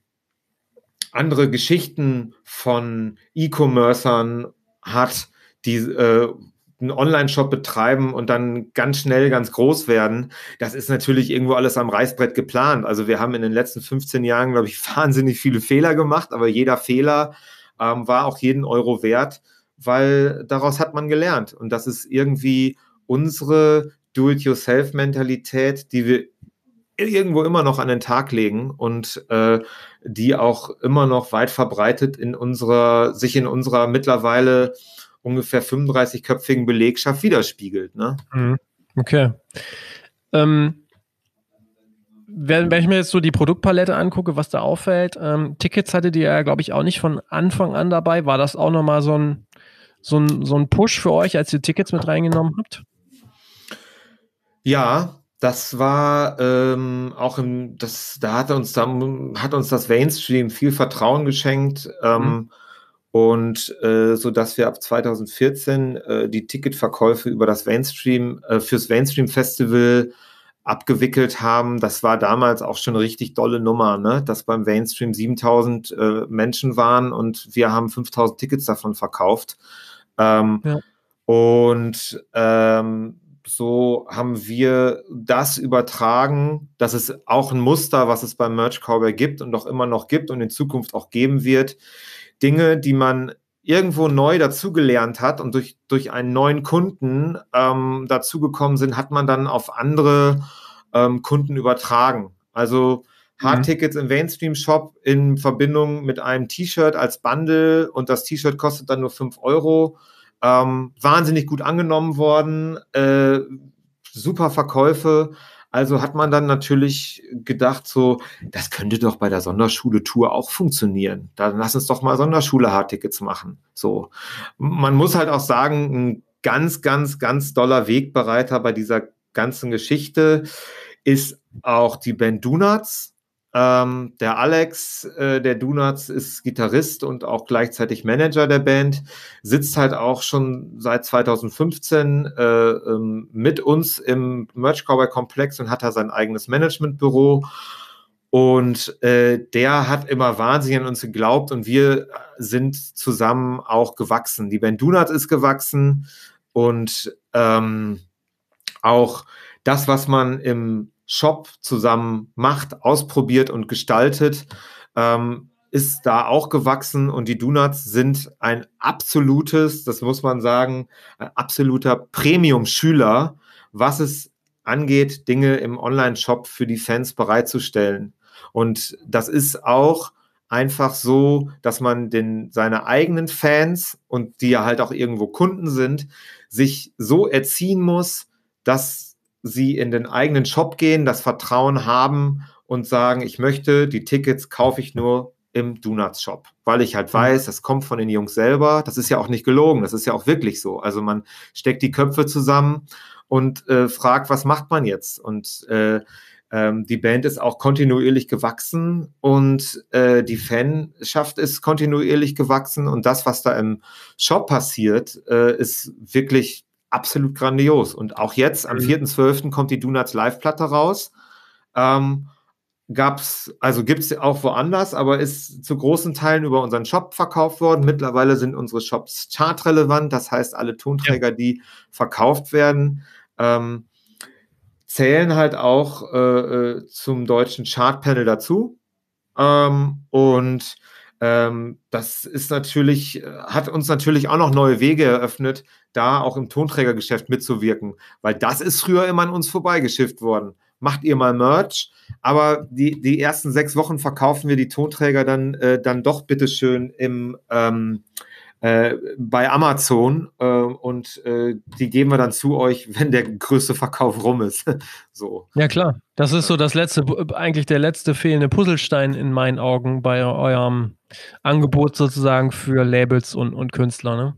andere Geschichten von E-Commercern hat, die äh, einen Online-Shop betreiben und dann ganz schnell ganz groß werden, das ist natürlich irgendwo alles am Reißbrett geplant. Also wir haben in den letzten fünfzehn Jahren, glaube ich, wahnsinnig viele Fehler gemacht, aber jeder Fehler ähm, war auch jeden Euro wert, weil daraus hat man gelernt. Und das ist irgendwie unsere Do-it-yourself-Mentalität, die wir irgendwo immer noch an den Tag legen und äh, die auch immer noch weit verbreitet in unserer, sich in unserer mittlerweile ungefähr fünfunddreißig-köpfigen Belegschaft widerspiegelt. Ne? Mhm. Okay. Ähm, wenn, wenn ich mir jetzt so die Produktpalette angucke, was da auffällt, ähm, Tickets hattet ihr ja, glaube ich, auch nicht von Anfang an dabei. War das auch nochmal so ein, so, ein, so ein Push für euch, als ihr Tickets mit reingenommen habt? Ja, das war ähm, auch im, das, da hat uns, da hat uns das Mainstream viel Vertrauen geschenkt. Ähm, Mhm. Und äh, so dass wir ab zwanzig vierzehn äh, die Ticketverkäufe über das Mainstream, äh, fürs Mainstream Festival abgewickelt haben. Das war damals auch schon eine richtig dolle Nummer, ne? Dass beim Mainstream siebentausend äh, Menschen waren und wir haben fünftausend Tickets davon verkauft. Ähm, Ja. und ähm, so haben wir das übertragen. Das ist auch ein Muster, was es beim Merch Cowboy gibt und auch immer noch gibt und in Zukunft auch geben wird. Dinge, die man irgendwo neu dazugelernt hat und durch, durch einen neuen Kunden ähm, dazugekommen sind, hat man dann auf andere ähm, Kunden übertragen. Also Hardtickets im Mainstream-Shop in Verbindung mit einem T-Shirt als Bundle und das T-Shirt kostet dann nur fünf Euro. Ähm, wahnsinnig gut angenommen worden, äh, super Verkäufe. Also hat man dann natürlich gedacht, so, das könnte doch bei der Sonderschule-Tour auch funktionieren. Dann lass uns doch mal Sonderschule-Hardtickets machen. So. Man muss halt auch sagen, ein ganz, ganz, ganz doller Wegbereiter bei dieser ganzen Geschichte ist auch die Band Donuts. Ähm, der Alex, äh, der Donuts, ist Gitarrist und auch gleichzeitig Manager der Band, sitzt halt auch schon seit zwanzig fünfzehn äh, ähm, mit uns im Merch Cowboy Komplex und hat da sein eigenes Managementbüro. Und äh, der hat immer wahnsinnig an uns geglaubt und wir sind zusammen auch gewachsen. Die Band Donuts ist gewachsen und ähm, auch das, was man im Shop zusammen macht, ausprobiert und gestaltet, ähm, ist da auch gewachsen und die Donuts sind ein absolutes, das muss man sagen, ein absoluter Premium-Schüler, was es angeht, Dinge im Online-Shop für die Fans bereitzustellen. Und das ist auch einfach so, dass man den, seine eigenen Fans und die ja halt auch irgendwo Kunden sind, sich so erziehen muss, dass sie in den eigenen Shop gehen, das Vertrauen haben und sagen, ich möchte, die Tickets kaufe ich nur im Donuts-Shop, weil ich halt weiß, das kommt von den Jungs selber. Das ist ja auch nicht gelogen, das ist ja auch wirklich so. Also man steckt die Köpfe zusammen und äh, fragt, was macht man jetzt? Und äh, ähm, die Band ist auch kontinuierlich gewachsen und äh, die Fanschaft ist kontinuierlich gewachsen und das, was da im Shop passiert, äh, ist wirklich absolut grandios. Und auch jetzt, am vierten zwölften kommt die Donuts Live-Platte raus. Ähm, Gab's, also gibt's auch woanders, aber ist zu großen Teilen über unseren Shop verkauft worden. Mittlerweile sind unsere Shops chartrelevant, das heißt, alle Tonträger, ja. die verkauft werden, ähm, zählen halt auch äh, zum deutschen Chartpanel dazu. Ähm, und ähm, das ist natürlich, hat uns natürlich auch noch neue Wege eröffnet, da auch im Tonträgergeschäft mitzuwirken, weil das ist früher immer an uns vorbeigeschifft worden. Macht ihr mal Merch, aber die, die ersten sechs Wochen verkaufen wir die Tonträger dann, äh, dann doch bitteschön im, ähm, äh, bei Amazon äh, und äh, die geben wir dann zu euch, wenn der größte Verkauf rum ist. So. Ja klar, das ist so das letzte, eigentlich der letzte fehlende Puzzlestein in meinen Augen bei eurem Angebot sozusagen für Labels und, und Künstler, ne?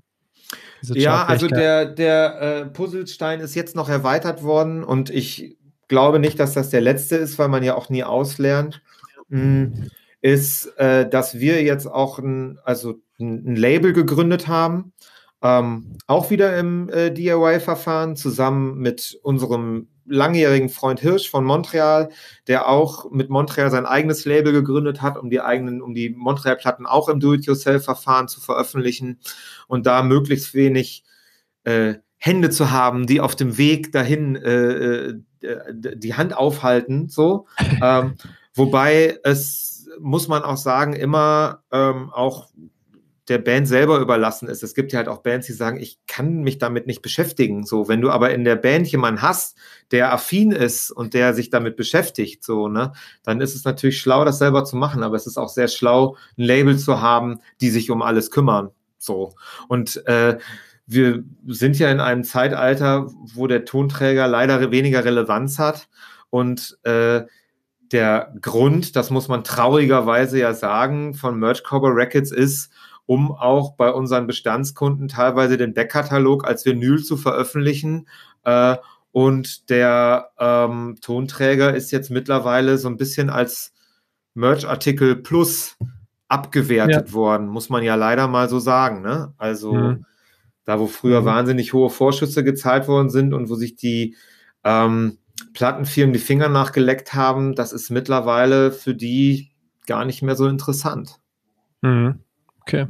Ja, also der, der äh, Puzzlestein ist jetzt noch erweitert worden und ich glaube nicht, dass das der letzte ist, weil man ja auch nie auslernt, mh, ist, äh, dass wir jetzt auch ein, also ein, ein Label gegründet haben, ähm, auch wieder im äh, D I Y-Verfahren, zusammen mit unserem langjährigen Freund Hirsch von Montreal, der auch mit Montreal sein eigenes Label gegründet hat, um die eigenen, um die Montreal-Platten auch im Do-it-yourself-Verfahren zu veröffentlichen und da möglichst wenig äh, Hände zu haben, die auf dem Weg dahin äh, die Hand aufhalten, so. ähm, wobei es, muss man auch sagen, immer ähm, auch der Band selber überlassen ist. Es gibt ja halt auch Bands, die sagen, ich kann mich damit nicht beschäftigen. So, wenn du aber in der Band jemanden hast, der affin ist und der sich damit beschäftigt, so, ne, dann ist es natürlich schlau, das selber zu machen. Aber es ist auch sehr schlau, ein Label zu haben, die sich um alles kümmern. So. Und äh, wir sind ja in einem Zeitalter, wo der Tonträger leider weniger Relevanz hat und äh, der Grund, das muss man traurigerweise ja sagen, von Merch Cowboy Records ist, um auch bei unseren Bestandskunden teilweise den Backkatalog als Vinyl zu veröffentlichen. Äh, und der ähm, Tonträger ist jetzt mittlerweile so ein bisschen als Merch-Artikel Plus abgewertet ja. worden, muss man ja leider mal so sagen. Ne? Also mhm. da, wo früher mhm. wahnsinnig hohe Vorschüsse gezahlt worden sind und wo sich die ähm, Plattenfirmen die Finger nachgeleckt haben, das ist mittlerweile für die gar nicht mehr so interessant. Mhm. Okay.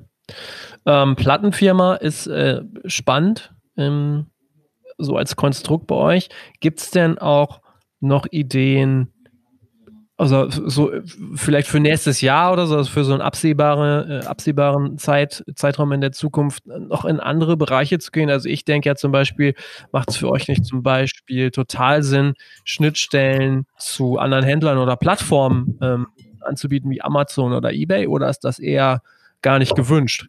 Ähm, Plattenfirma ist äh, spannend, ähm, so als Konstrukt bei euch. Gibt es denn auch noch Ideen, also so vielleicht für nächstes Jahr oder so, also für so einen absehbare, äh, absehbaren Zeit, Zeitraum in der Zukunft noch in andere Bereiche zu gehen? Also ich denke ja zum Beispiel, macht es für euch nicht zum Beispiel total Sinn, Schnittstellen zu anderen Händlern oder Plattformen ähm, anzubieten wie Amazon oder eBay, oder ist das eher gar nicht gewünscht?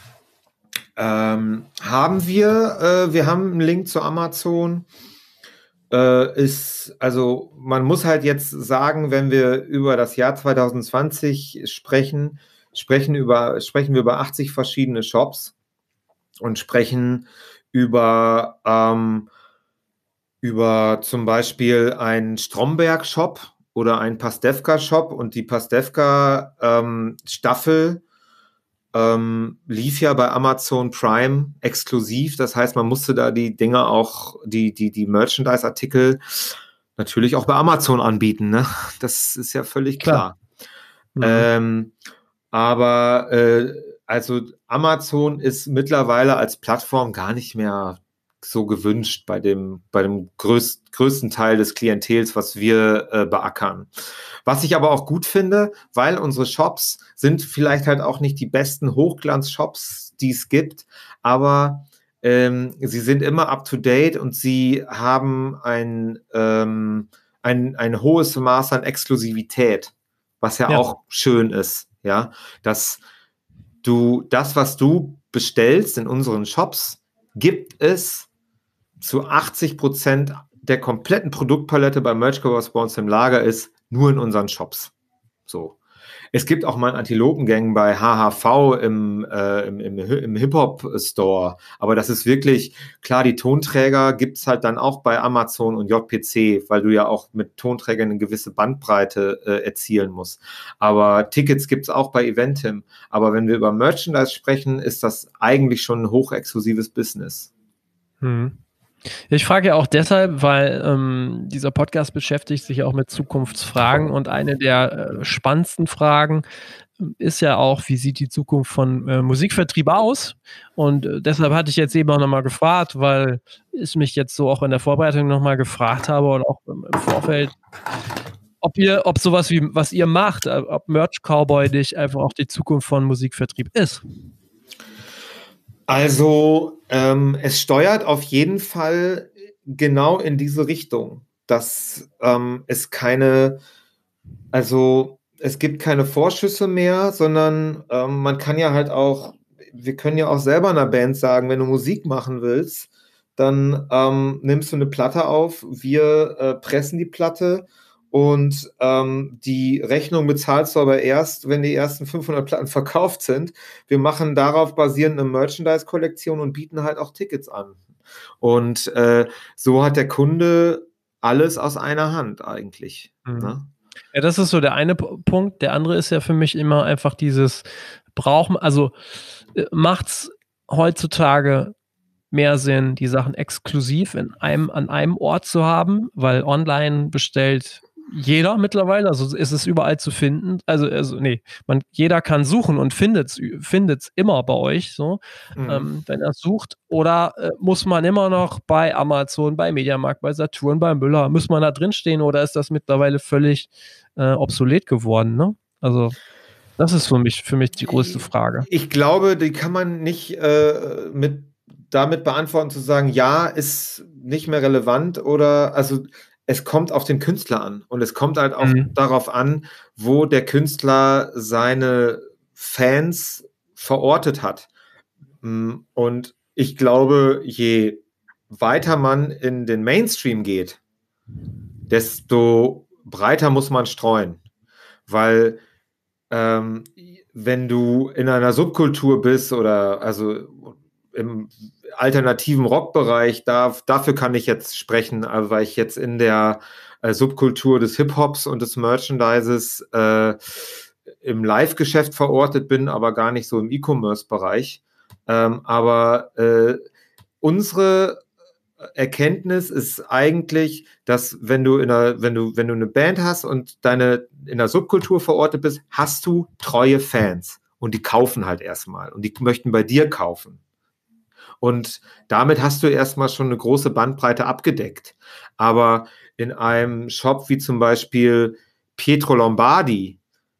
Ähm, haben wir, äh, wir haben einen Link zu Amazon. Äh, ist, also man muss halt jetzt sagen, wenn wir über das Jahr zwanzig zwanzig sprechen, sprechen, über, sprechen wir über achtzig verschiedene Shops und sprechen über, ähm, über zum Beispiel einen Stromberg-Shop oder einen Pastewka-Shop, und die Pastewka-Staffel ähm, lief ja bei Amazon Prime exklusiv. Das heißt, man musste da die Dinger auch, die, die, die Merchandise-Artikel natürlich auch bei Amazon anbieten. Ne? Das ist ja völlig klar. klar. Mhm. Ähm, aber äh, also Amazon ist mittlerweile als Plattform gar nicht mehr so gewünscht bei dem, bei dem größt, größten Teil des Klientels, was wir äh, beackern. Was ich aber auch gut finde, weil unsere Shops sind vielleicht halt auch nicht die besten Hochglanz-Shops, die es gibt, aber ähm, sie sind immer up-to-date und sie haben ein, ähm, ein, ein hohes Maß an Exklusivität, was ja, ja auch schön ist, ja, dass du das, was du bestellst in unseren Shops, gibt es zu achtzig Prozent der kompletten Produktpalette bei Merch Cowboys bei uns im Lager ist nur in unseren Shops. So. Es gibt auch mal einen Antilopengang bei H H V im, äh, im, im, im Hip-Hop-Store. Aber das ist wirklich, klar, die Tonträger gibt es halt dann auch bei Amazon und J P C, weil du ja auch mit Tonträgern eine gewisse Bandbreite äh, erzielen musst. Aber Tickets gibt es auch bei Eventim. Aber wenn wir über Merchandise sprechen, ist das eigentlich schon ein hochexklusives Business. Hm. Ich frage ja auch deshalb, weil ähm, dieser Podcast beschäftigt sich auch mit Zukunftsfragen und eine der äh, spannendsten Fragen ist ja auch, wie sieht die Zukunft von äh, Musikvertrieb aus? Und äh, deshalb hatte ich jetzt eben auch nochmal gefragt, weil ich mich jetzt so auch in der Vorbereitung nochmal gefragt habe und auch im, im Vorfeld, ob ihr, ob sowas wie, was ihr macht, ob Merch Cowboy nicht einfach auch die Zukunft von Musikvertrieb ist. Also ähm, es steuert auf jeden Fall genau in diese Richtung, dass ähm, es keine, also es gibt keine Vorschüsse mehr, sondern ähm, man kann ja halt auch, wir können ja auch selber einer Band sagen, wenn du Musik machen willst, dann ähm, nimmst du eine Platte auf, wir äh, pressen die Platte und ähm, die Rechnung bezahlst du aber erst, wenn die ersten fünfhundert Platten verkauft sind. Wir machen darauf basierend eine Merchandise-Kollektion und bieten halt auch Tickets an. Und äh, so hat der Kunde alles aus einer Hand eigentlich. Mhm. Ne? Ja, das ist so der eine P- Punkt. Der andere ist ja für mich immer einfach dieses Brauchen, also äh, macht's heutzutage mehr Sinn, die Sachen exklusiv in einem, an einem Ort zu haben, weil online bestellt jeder mittlerweile, also ist es überall zu finden. Also, also nee, man, jeder kann suchen und findet es immer bei euch, so, Mhm. ähm, wenn er sucht. Oder äh, muss man immer noch bei Amazon, bei Mediamarkt, bei Saturn, bei Müller, muss man da drin stehen oder ist das mittlerweile völlig äh, obsolet geworden, ne? Also, das ist für mich, für mich die größte Frage. Ich glaube, die kann man nicht äh, mit damit beantworten, zu sagen, ja, ist nicht mehr relevant oder, also es kommt auf den Künstler an und es kommt halt auch Mhm. darauf an, wo der Künstler seine Fans verortet hat. Und ich glaube, je weiter man in den Mainstream geht, desto breiter muss man streuen, weil ähm, wenn du in einer Subkultur bist oder also im alternativen Rockbereich, da, dafür kann ich jetzt sprechen, also weil ich jetzt in der äh, Subkultur des Hip-Hops und des Merchandises äh, im Live-Geschäft verortet bin, aber gar nicht so im E-Commerce-Bereich. Ähm, aber äh, unsere Erkenntnis ist eigentlich, dass wenn du in einer, wenn du, wenn du eine Band hast und deine in der Subkultur verortet bist, hast du treue Fans und die kaufen halt erstmal und die möchten bei dir kaufen. Und damit hast du erstmal schon eine große Bandbreite abgedeckt. Aber in einem Shop wie zum Beispiel Pietro Lombardi,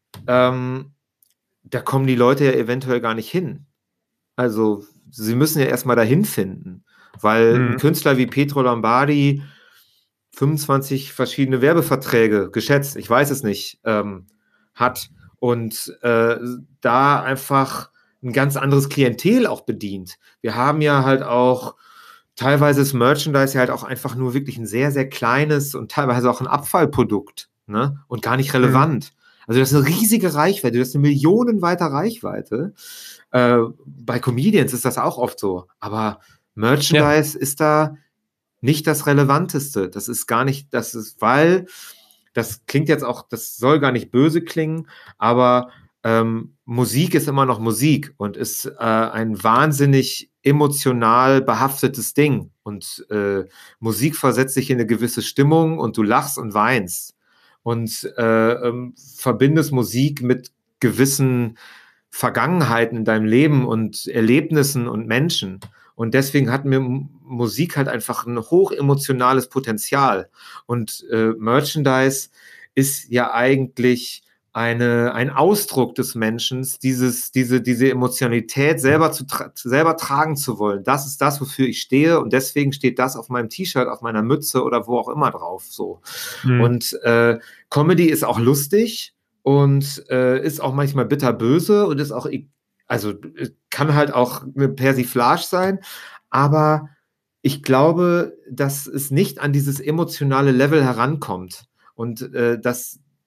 ähm, da kommen die Leute ja eventuell gar nicht hin. Also sie müssen ja erstmal dahin finden, weil Mhm. ein Künstler wie Pietro Lombardi fünfundzwanzig verschiedene Werbeverträge, geschätzt, ich weiß es nicht, ähm, hat und äh, da einfach ein ganz anderes Klientel auch bedient. Wir haben ja halt auch teilweise das Merchandise ja halt auch einfach nur wirklich ein sehr, sehr kleines und teilweise auch ein Abfallprodukt, ne? Und gar nicht relevant. Mhm. Also das ist eine riesige Reichweite, das ist eine millionenweite Reichweite. Äh, bei Comedians ist das auch oft so, aber Merchandise ja. ist da nicht das Relevanteste. Das ist gar nicht, das ist, weil, das klingt jetzt auch, das soll gar nicht böse klingen, aber ähm, Musik ist immer noch Musik und ist äh, ein wahnsinnig emotional behaftetes Ding. Und äh, Musik versetzt dich in eine gewisse Stimmung und du lachst und weinst. Und äh, ähm, verbindest Musik mit gewissen Vergangenheiten in deinem Leben und Erlebnissen und Menschen. Und deswegen hat mir Musik halt einfach ein hochemotionales Potenzial. Und äh, Merchandise ist ja eigentlich eine, ein Ausdruck des Menschen, dieses, diese, diese Emotionalität selber, zu tra- selber tragen zu wollen. Das ist das, wofür ich stehe. Und deswegen steht das auf meinem T-Shirt, auf meiner Mütze oder wo auch immer drauf. So. Mhm. Und äh, Comedy ist auch lustig und äh, ist auch manchmal bitterböse und ist auch, also kann halt auch eine Persiflage sein, aber ich glaube, dass es nicht an dieses emotionale Level herankommt und äh, dass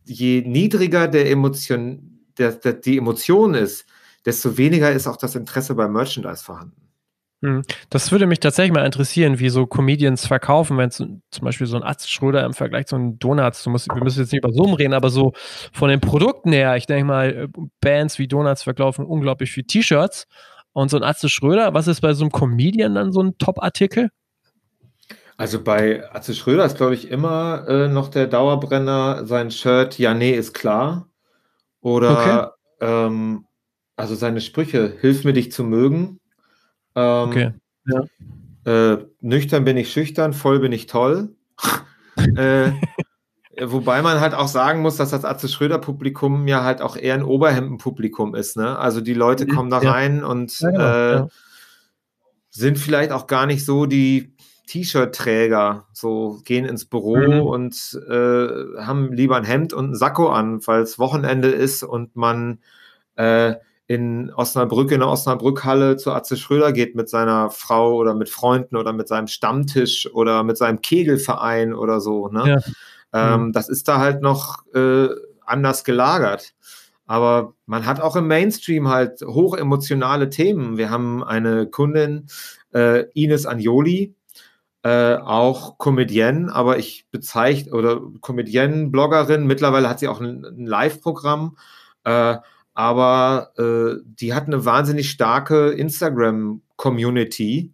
je niedriger der Emotion, der, der, die Emotion ist, desto weniger ist auch das Interesse beim Merchandise vorhanden. Das würde mich tatsächlich mal interessieren, wie so Comedians verkaufen, wenn zum Beispiel so ein Atze Schröder im Vergleich zu einem Donuts, du musst, wir müssen jetzt nicht über Summen reden, aber so von den Produkten her, ich denke mal, Bands wie Donuts verkaufen unglaublich viel T-Shirts und so ein Atze Schröder, was ist bei so einem Comedian dann so ein Top-Artikel? Also bei Atze Schröder ist, glaube ich, immer äh, noch der Dauerbrenner sein Shirt, ja, nee, ist klar. Oder okay. ähm, also seine Sprüche, hilf mir dich zu mögen. Ähm, okay. Ja. Äh, nüchtern bin ich schüchtern, voll bin ich toll. äh, wobei man halt auch sagen muss, dass das Atze Schröder-Publikum ja halt auch eher ein Oberhemden-Publikum ist. Ne? Also die Leute kommen da ja. rein und ja, genau. äh, ja. sind vielleicht auch gar nicht so die T-Shirt-Träger, so gehen ins Büro mhm. und äh, haben lieber ein Hemd und ein Sakko an, weil es Wochenende ist und man äh, in Osnabrück, in der Osnabrück-Halle zu Atze Schröder geht mit seiner Frau oder mit Freunden oder mit seinem Stammtisch oder mit seinem Kegelverein oder so. Ne? Ja. Ähm, mhm. Das ist da halt noch äh, anders gelagert. Aber man hat auch im Mainstream halt hochemotionale Themen. Wir haben eine Kundin, äh, Ines Anjoli, äh, auch Comedienne, aber ich bezeichne, oder Comedienne, Bloggerin, mittlerweile hat sie auch ein, ein Live-Programm, äh, aber äh, die hat eine wahnsinnig starke Instagram-Community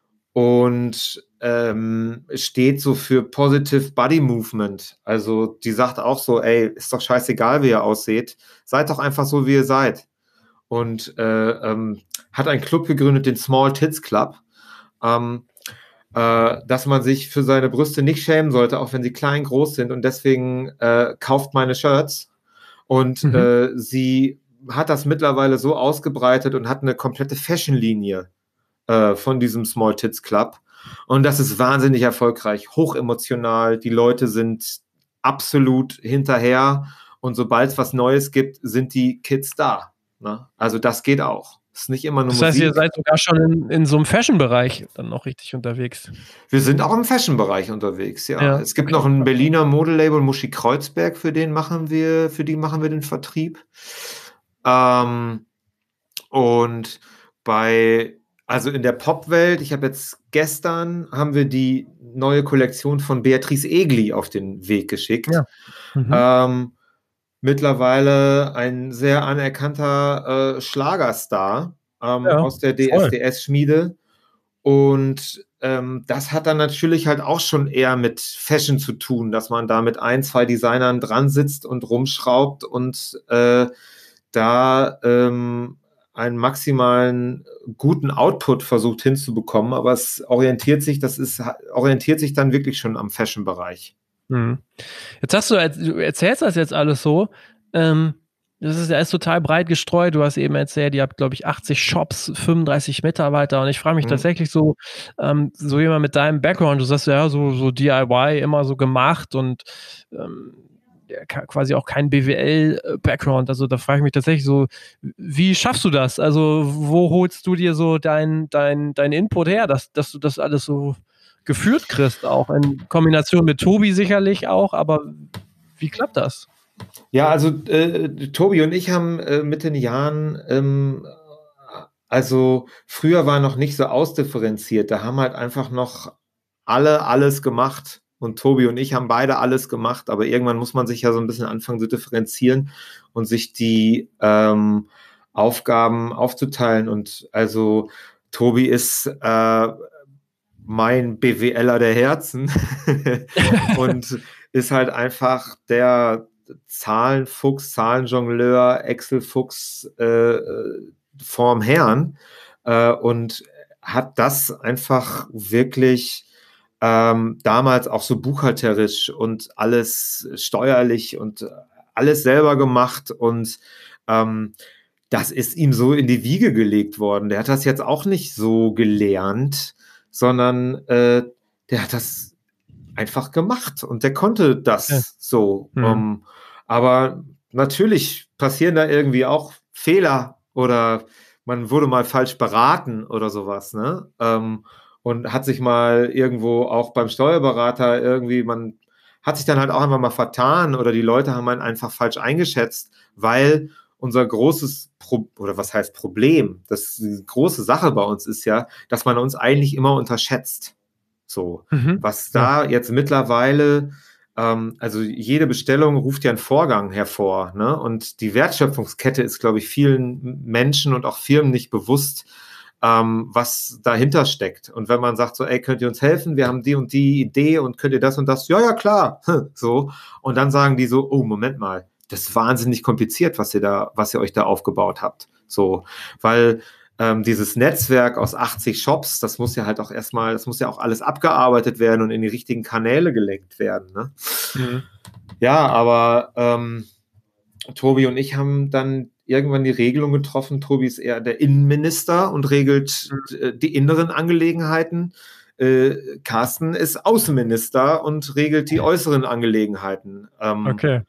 und ähm, steht so für Positive Body Movement. Also die sagt auch so, ey, ist doch scheißegal, wie ihr ausseht, seid doch einfach so, wie ihr seid. Und äh, ähm, hat einen Club gegründet, den Small Tits Club, ähm, äh, dass man sich für seine Brüste nicht schämen sollte, auch wenn sie klein, groß sind. Und deswegen äh, kauft meine Shirts. Und mhm. äh, sie hat das mittlerweile so ausgebreitet und hat eine komplette Fashion-Linie äh, von diesem Small Tits Club. Und das ist wahnsinnig erfolgreich, hochemotional. Die Leute sind absolut hinterher. Und sobald es was Neues gibt, sind die Kids da. Ne? Also das geht auch. Das ist nicht immer nur Das heißt, Musik. ihr seid sogar schon in, in so einem Fashion-Bereich dann noch richtig unterwegs. Wir sind auch im Fashion-Bereich unterwegs, ja. ja. Es gibt noch ein Berliner Modelabel, Muschi Kreuzberg, für den machen wir, für die machen wir den Vertrieb. Ähm, und bei, also in der Popwelt, ich habe jetzt gestern, haben wir die neue Kollektion von Beatrice Egli auf den Weg geschickt. Ja. Mhm. Ähm, mittlerweile ein sehr anerkannter äh, Schlagerstar ähm, ja, aus der D S D S-Schmiede. Und ähm, das hat dann natürlich halt auch schon eher mit Fashion zu tun, dass man da mit ein, zwei Designern dran sitzt und rumschraubt und äh, da ähm, einen maximalen guten Output versucht hinzubekommen. Aber es orientiert sich, das ist, orientiert sich dann wirklich schon am Fashion-Bereich. Hm. Jetzt hast du, du erzählst das jetzt alles so, ähm, das ist ja alles total breit gestreut. Du hast eben erzählt, ihr habt, glaube ich, achtzig Shops, fünfunddreißig Mitarbeiter und ich frage mich mhm. tatsächlich so, ähm, so jemand mit deinem Background, du sagst ja, so, so D I Y immer so gemacht und ähm, ja, quasi auch kein B W L-Background. Also da frage ich mich tatsächlich so, wie schaffst du das? Also wo holst du dir so dein, dein, dein Input her, dass, dass du das alles so geführt kriegst, auch in Kombination mit Tobi sicherlich auch, aber wie klappt das? Ja, also äh, Tobi und ich haben äh, mit den Jahren, ähm, also früher war noch nicht so ausdifferenziert, da haben halt einfach noch alle alles gemacht und Tobi und ich haben beide alles gemacht, aber irgendwann muss man sich ja so ein bisschen anfangen zu differenzieren und sich die ähm, Aufgaben aufzuteilen und also Tobi ist äh, mein BWLer der Herzen und ist halt einfach der Zahlenfuchs, Zahlenjongleur, Excel-Fuchs äh, vorm Herrn äh, und hat das einfach wirklich ähm, damals auch so buchhalterisch und alles steuerlich und alles selber gemacht und ähm, das ist ihm so in die Wiege gelegt worden. Der hat das jetzt auch nicht so gelernt, sondern äh, der hat das einfach gemacht und der konnte das ja. so. Mhm. Um, aber natürlich passieren da irgendwie auch Fehler oder man wurde mal falsch beraten oder sowas, ne? Ähm, und hat sich mal irgendwo auch beim Steuerberater irgendwie, man hat sich dann halt auch einfach mal vertan oder die Leute haben einen einfach falsch eingeschätzt, weil unser großes Pro- oder was heißt Problem, das die große Sache bei uns ist ja, dass man uns eigentlich immer unterschätzt. So, Mhm. was da jetzt mittlerweile, ähm, also jede Bestellung ruft ja einen Vorgang hervor, ne? Und die Wertschöpfungskette ist, glaube ich, vielen Menschen und auch Firmen nicht bewusst, ähm, was dahinter steckt. Und wenn man sagt so, ey, könnt ihr uns helfen? Wir haben die und die Idee und könnt ihr das und das? Ja, ja, klar. So. Und dann sagen die so, oh, Moment mal, das ist wahnsinnig kompliziert, was ihr da, was ihr euch da aufgebaut habt. So, weil ähm, dieses Netzwerk aus achtzig Shops, das muss ja halt auch erstmal, das muss ja auch alles abgearbeitet werden und in die richtigen Kanäle gelenkt werden. Ne? Mhm. Ja, aber ähm, Tobi und ich haben dann irgendwann die Regelung getroffen. Tobi ist eher der Innenminister und regelt Mhm. die inneren Angelegenheiten. Äh, Carsten ist Außenminister und regelt die äußeren Angelegenheiten. Ähm, Okay.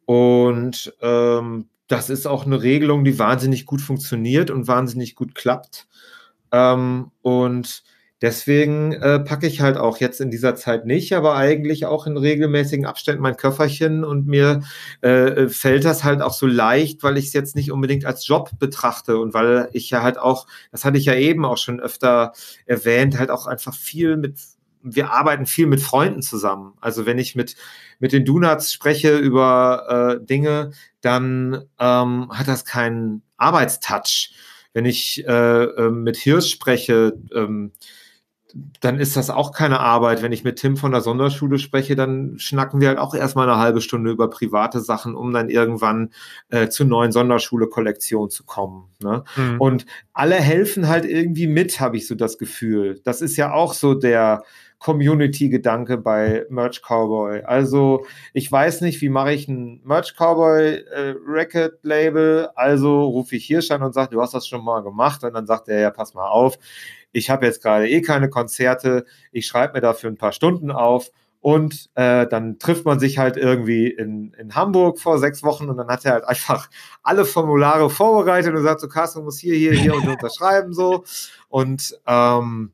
Und ähm, das ist auch eine Regelung, die wahnsinnig gut funktioniert und wahnsinnig gut klappt. Ähm, und deswegen äh, packe ich halt auch jetzt in dieser Zeit nicht, aber eigentlich auch in regelmäßigen Abständen mein Köfferchen und mir äh, fällt das halt auch so leicht, weil ich es jetzt nicht unbedingt als Job betrachte und weil ich ja halt auch, das hatte ich ja eben auch schon öfter erwähnt, halt auch einfach viel mit wir arbeiten viel mit Freunden zusammen. Also wenn ich mit, mit den Donuts spreche über äh, Dinge, dann ähm, hat das keinen Arbeitstouch. Wenn ich äh, äh, mit Hirsch spreche, ähm, dann ist das auch keine Arbeit. Wenn ich mit Tim von der Sonderschule spreche, dann schnacken wir halt auch erstmal eine halbe Stunde über private Sachen, um dann irgendwann äh, zur neuen Sonderschule-Kollektion zu kommen. Ne? Mhm. Und alle helfen halt irgendwie mit, habe ich so das Gefühl. Das ist ja auch so der Community-Gedanke bei Merch Cowboy. Also ich weiß nicht, wie mache ich ein Merch Cowboy äh, Record Label, also rufe ich Hirsch an und sage, du hast das schon mal gemacht und dann sagt er, ja, pass mal auf, ich habe jetzt gerade eh keine Konzerte, ich schreibe mir dafür ein paar Stunden auf und äh, dann trifft man sich halt irgendwie in, in Hamburg vor sechs Wochen und dann hat er halt einfach alle Formulare vorbereitet und sagt so, Carsten, du musst hier, hier, hier und unterschreiben so und ähm,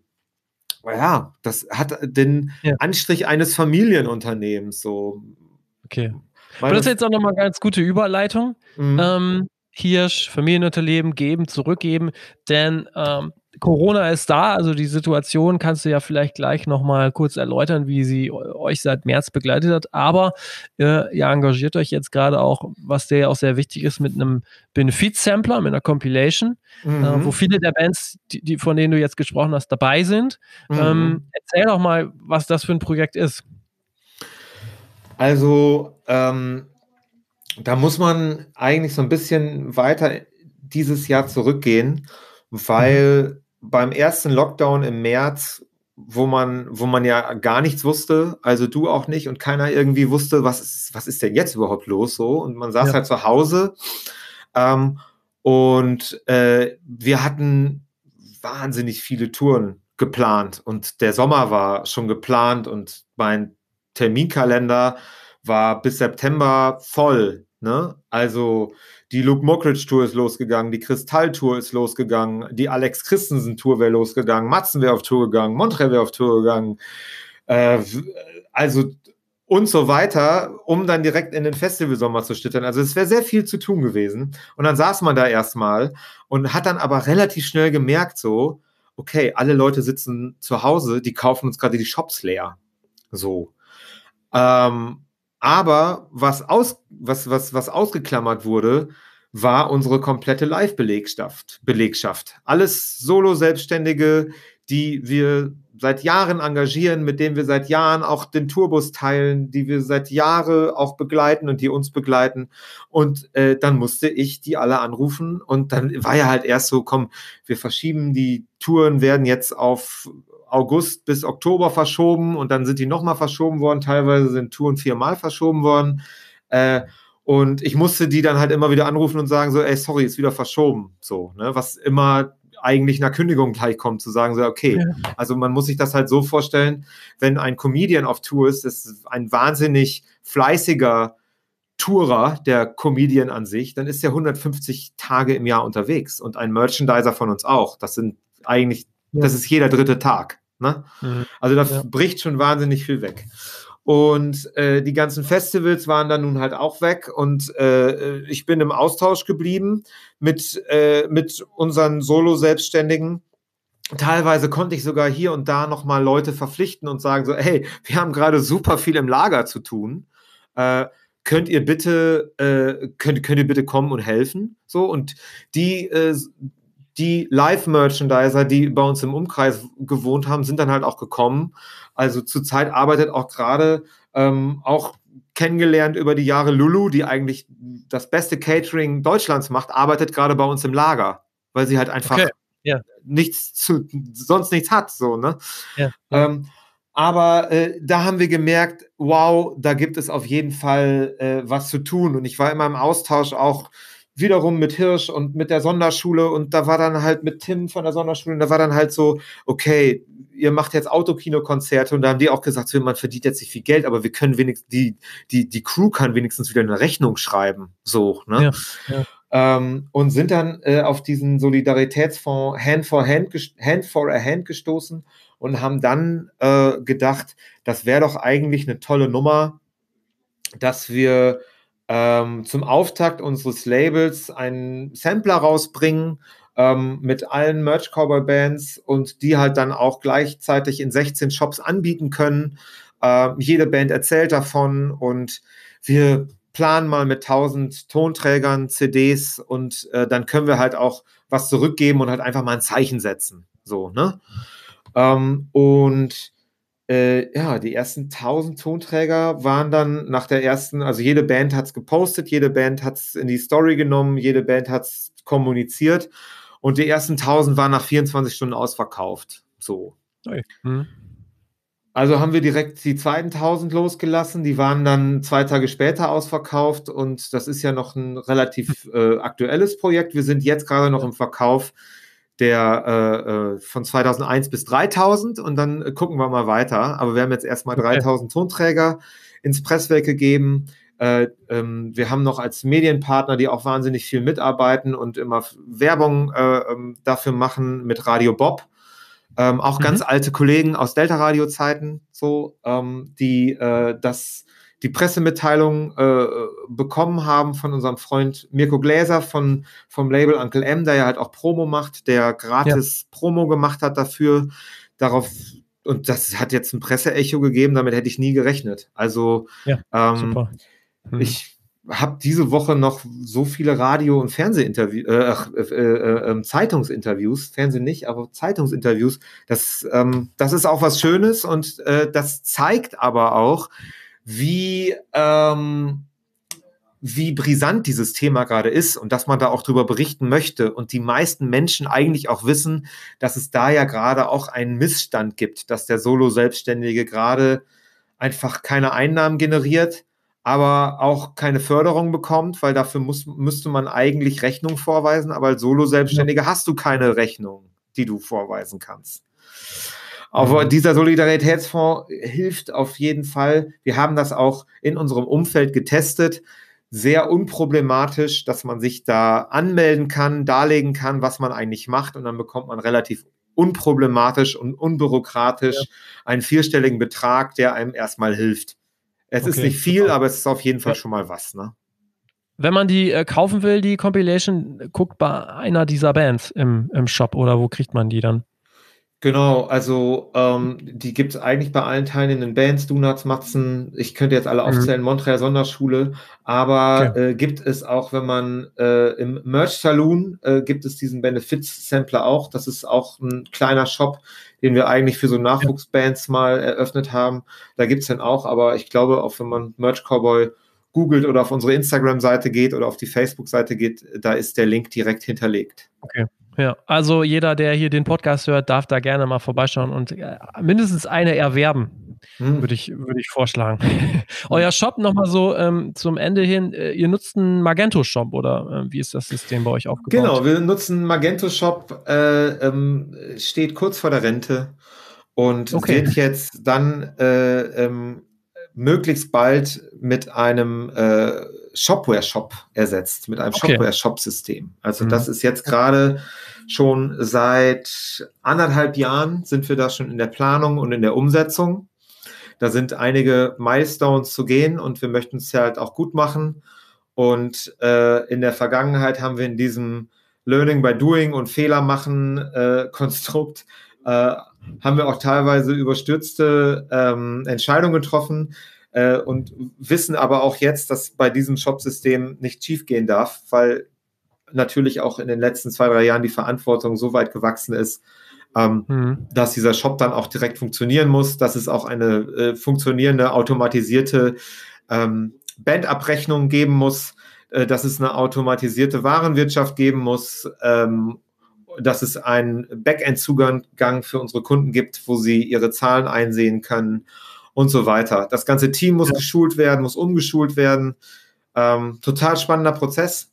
ja, das hat den Ja. Anstrich eines Familienunternehmens so. Okay. Aber Meine, das ist jetzt auch nochmal eine ganz gute Überleitung. Mhm. Ähm, Hirsch, Familienunternehmen, geben, zurückgeben, denn ähm, Corona ist da, also die Situation kannst du ja vielleicht gleich nochmal kurz erläutern, wie sie euch seit März begleitet hat, aber äh, ihr engagiert euch jetzt gerade auch, was dir ja auch sehr wichtig ist, mit einem Benefit-Sampler, mit einer Compilation, Mhm. äh, wo viele der Bands, die, die, von denen du jetzt gesprochen hast, dabei sind. Mhm. Ähm, erzähl doch mal, was das für ein Projekt ist. Also, ähm, da muss man eigentlich so ein bisschen weiter dieses Jahr zurückgehen, weil mhm. beim ersten Lockdown im März, wo man, wo man ja gar nichts wusste, also du auch nicht und keiner irgendwie wusste, was ist, was ist denn jetzt überhaupt los so und man saß ja. halt zu Hause ähm, und äh, wir hatten wahnsinnig viele Touren geplant und der Sommer war schon geplant und mein Terminkalender war bis September voll. Ne? Also die Luke Mockridge Tour ist losgegangen, die Kristall Tour ist losgegangen, die Alex Christensen Tour wäre losgegangen, Matzen wäre auf Tour gegangen, Montre wäre auf Tour gegangen, äh, also und so weiter, um dann direkt in den Festivalsommer zu schlittern. Also es wäre sehr viel zu tun gewesen. Und dann saß man da erstmal und hat dann aber relativ schnell gemerkt so, okay, alle Leute sitzen zu Hause, die kaufen uns gerade die Shops leer. So. Ähm, aber was, aus, was, was, was ausgeklammert wurde, war unsere komplette Live-Belegschaft. Belegschaft. Alles Solo-Selbstständige, die wir seit Jahren engagieren, mit denen wir seit Jahren auch den Tourbus teilen, die wir seit Jahren auch begleiten und die uns begleiten. Und äh, dann musste ich die alle anrufen und dann war ja halt erst so, komm, wir verschieben, die Touren werden jetzt auf August bis Oktober verschoben und dann sind die nochmal verschoben worden. Teilweise sind Touren viermal verschoben worden. Äh, und ich musste die dann halt immer wieder anrufen und sagen so, ey, sorry, ist wieder verschoben. So, ne, was immer eigentlich einer Kündigung gleich kommt, zu sagen so, okay, ja. Also man muss sich das halt so vorstellen, wenn ein Comedian auf Tour ist, das ist ein wahnsinnig fleißiger Tourer, der Comedian an sich, dann ist er hundertfünfzig Tage im Jahr unterwegs und ein Merchandiser von uns auch. Das sind eigentlich, ja. Das ist jeder dritte Tag. Ne? Mhm. Also da ja. bricht schon wahnsinnig viel weg. Und äh, die ganzen Festivals waren dann nun halt auch weg und äh, ich bin im Austausch geblieben mit, äh, mit unseren Solo-Selbstständigen. Teilweise konnte ich sogar hier und da nochmal Leute verpflichten und sagen so, hey, wir haben gerade super viel im Lager zu tun. Äh, könnt ihr bitte, äh, könnt, könnt ihr bitte kommen und helfen? So, und die, äh, die Live-Merchandiser, die bei uns im Umkreis gewohnt haben, sind dann halt auch gekommen. Also zurzeit arbeitet auch gerade ähm, auch kennengelernt über die Jahre Lulu, die eigentlich das beste Catering Deutschlands macht, arbeitet gerade bei uns im Lager, weil sie halt einfach Okay. Ja. nichts zu, sonst nichts hat, so, ne? Ja, ja. Ähm, aber äh, da haben wir gemerkt, wow, da gibt es auf jeden Fall äh, was zu tun. Und ich war immer im Austausch auch wiederum mit Hirsch und mit der Sonderschule und da war dann halt mit Tim von der Sonderschule und da war dann halt so, okay, ihr macht jetzt Autokino-Konzerte und da haben die auch gesagt, so, man verdient jetzt nicht viel Geld, aber wir können wenigstens, die, die, die Crew kann wenigstens wieder eine Rechnung schreiben, so, ne? Ja, ja. Ähm, und sind dann äh, auf diesen Solidaritätsfonds Hand for Hand, Hand for a Hand gestoßen und haben dann äh, gedacht, das wäre doch eigentlich eine tolle Nummer, dass wir ähm, zum Auftakt unseres Labels einen Sampler rausbringen ähm, mit allen Merch-Cowboy-Bands und die halt dann auch gleichzeitig in sechzehn Shops anbieten können. Äh, jede Band erzählt davon und wir planen mal mit tausend Tonträgern, C Ds und äh, dann können wir halt auch was zurückgeben und halt einfach mal ein Zeichen setzen. So, ne? Ähm, und äh, ja, die ersten tausend Tonträger waren dann nach der ersten, also jede Band hat es gepostet, jede Band hat es in die Story genommen, jede Band hat es kommuniziert und die ersten tausend waren nach vierundzwanzig Stunden ausverkauft. So. Okay. Hm. Also haben wir direkt die zweiten tausend losgelassen, die waren dann zwei Tage später ausverkauft und das ist ja noch ein relativ äh, aktuelles Projekt. Wir sind jetzt gerade noch im Verkauf der äh, von zweitausendeins bis dreitausend und dann äh, gucken wir mal weiter. Aber wir haben jetzt erstmal Okay. dreitausend Tonträger ins Presswerk gegeben. Äh, ähm, wir haben noch als Medienpartner, die auch wahnsinnig viel mitarbeiten und immer Werbung äh, ähm, dafür machen mit Radio Bob. Ähm, auch Mhm. ganz alte Kollegen aus Delta-Radio-Zeiten, so, ähm, die äh, das die Pressemitteilung äh, bekommen haben von unserem Freund Mirko Gläser von, vom Label Uncle M, der ja halt auch Promo macht, der gratis ja. Promo gemacht hat dafür. Darauf, und das hat jetzt ein Presseecho gegeben, damit hätte ich nie gerechnet. Also ja, ähm, super. Hm. Ich habe diese Woche noch so viele Radio- und Fernsehinterviews, äh, äh, äh, äh, Zeitungsinterviews, Fernsehen nicht, aber Zeitungsinterviews. Das, ähm, das ist auch was Schönes und äh, das zeigt aber auch, wie, ähm, wie brisant dieses Thema gerade ist und dass man da auch drüber berichten möchte und die meisten Menschen eigentlich auch wissen, dass es da ja gerade auch einen Missstand gibt, dass der Solo-Selbstständige gerade einfach keine Einnahmen generiert, aber auch keine Förderung bekommt, weil dafür muss, müsste man eigentlich Rechnung vorweisen, aber als Solo-Selbstständiger ja. hast du keine Rechnung, die du vorweisen kannst. Aber mhm. dieser Solidaritätsfonds hilft auf jeden Fall. Wir haben das auch in unserem Umfeld getestet. Sehr unproblematisch, dass man sich da anmelden kann, darlegen kann, was man eigentlich macht und dann bekommt man relativ unproblematisch und unbürokratisch ja. einen vierstelligen Betrag, der einem erstmal hilft. Es okay, ist nicht viel, super. Aber es ist auf jeden Fall ja. schon mal was, ne? Wenn man die äh, kaufen will, die Compilation, guckt bei einer dieser Bands im, im Shop oder wo kriegt man die dann? Genau, also ähm, die gibt es eigentlich bei allen teilnehmenden Bands, Donuts, Matzen, ich könnte jetzt alle mhm. aufzählen, Montreal Sonderschule, aber okay. äh, gibt es auch, wenn man äh, im Merch Saloon äh, gibt es diesen Benefits-Sampler auch, das ist auch ein kleiner Shop, den wir eigentlich für so Nachwuchsbands mal eröffnet haben, da gibt es den auch, aber ich glaube auch, wenn man Merch Cowboy googelt oder auf unsere Instagram-Seite geht oder auf die Facebook-Seite geht, da ist der Link direkt hinterlegt. Okay. Ja, also jeder, der hier den Podcast hört, darf da gerne mal vorbeischauen und äh, mindestens eine erwerben, hm. würde ich, würde ich vorschlagen. Hm. Euer Shop nochmal so ähm, zum Ende hin, äh, ihr nutzt einen Magento-Shop oder äh, wie ist das System bei euch aufgebaut? Genau, wir nutzen einen Magento-Shop, äh, ähm, steht kurz vor der Rente und okay. wird jetzt dann äh, ähm, möglichst bald mit einem äh, Shopware-Shop ersetzt, mit einem okay. Shopware-Shop-System. Also mhm. das ist jetzt gerade schon seit anderthalb Jahren sind wir da schon in der Planung und in der Umsetzung. da sind einige Milestones zu gehen und wir möchten es ja halt auch gut machen. Und äh, in der Vergangenheit haben wir in diesem Learning by Doing und Fehler machen äh, Konstrukt äh, haben wir auch teilweise überstürzte ähm, Entscheidungen getroffen äh, und wissen aber auch jetzt, dass bei diesem Shop-System nicht schief gehen darf, weil natürlich auch in den letzten zwei, drei Jahren die Verantwortung so weit gewachsen ist, ähm, mhm. dass dieser Shop dann auch direkt funktionieren muss, dass es auch eine äh, funktionierende, automatisierte ähm, Bandabrechnung geben muss, äh, dass es eine automatisierte Warenwirtschaft geben muss, ähm, dass es einen Backend-Zugang für unsere Kunden gibt, wo sie ihre Zahlen einsehen können und so weiter. Das ganze Team muss ja. geschult werden, muss umgeschult werden. Ähm, total spannender Prozess.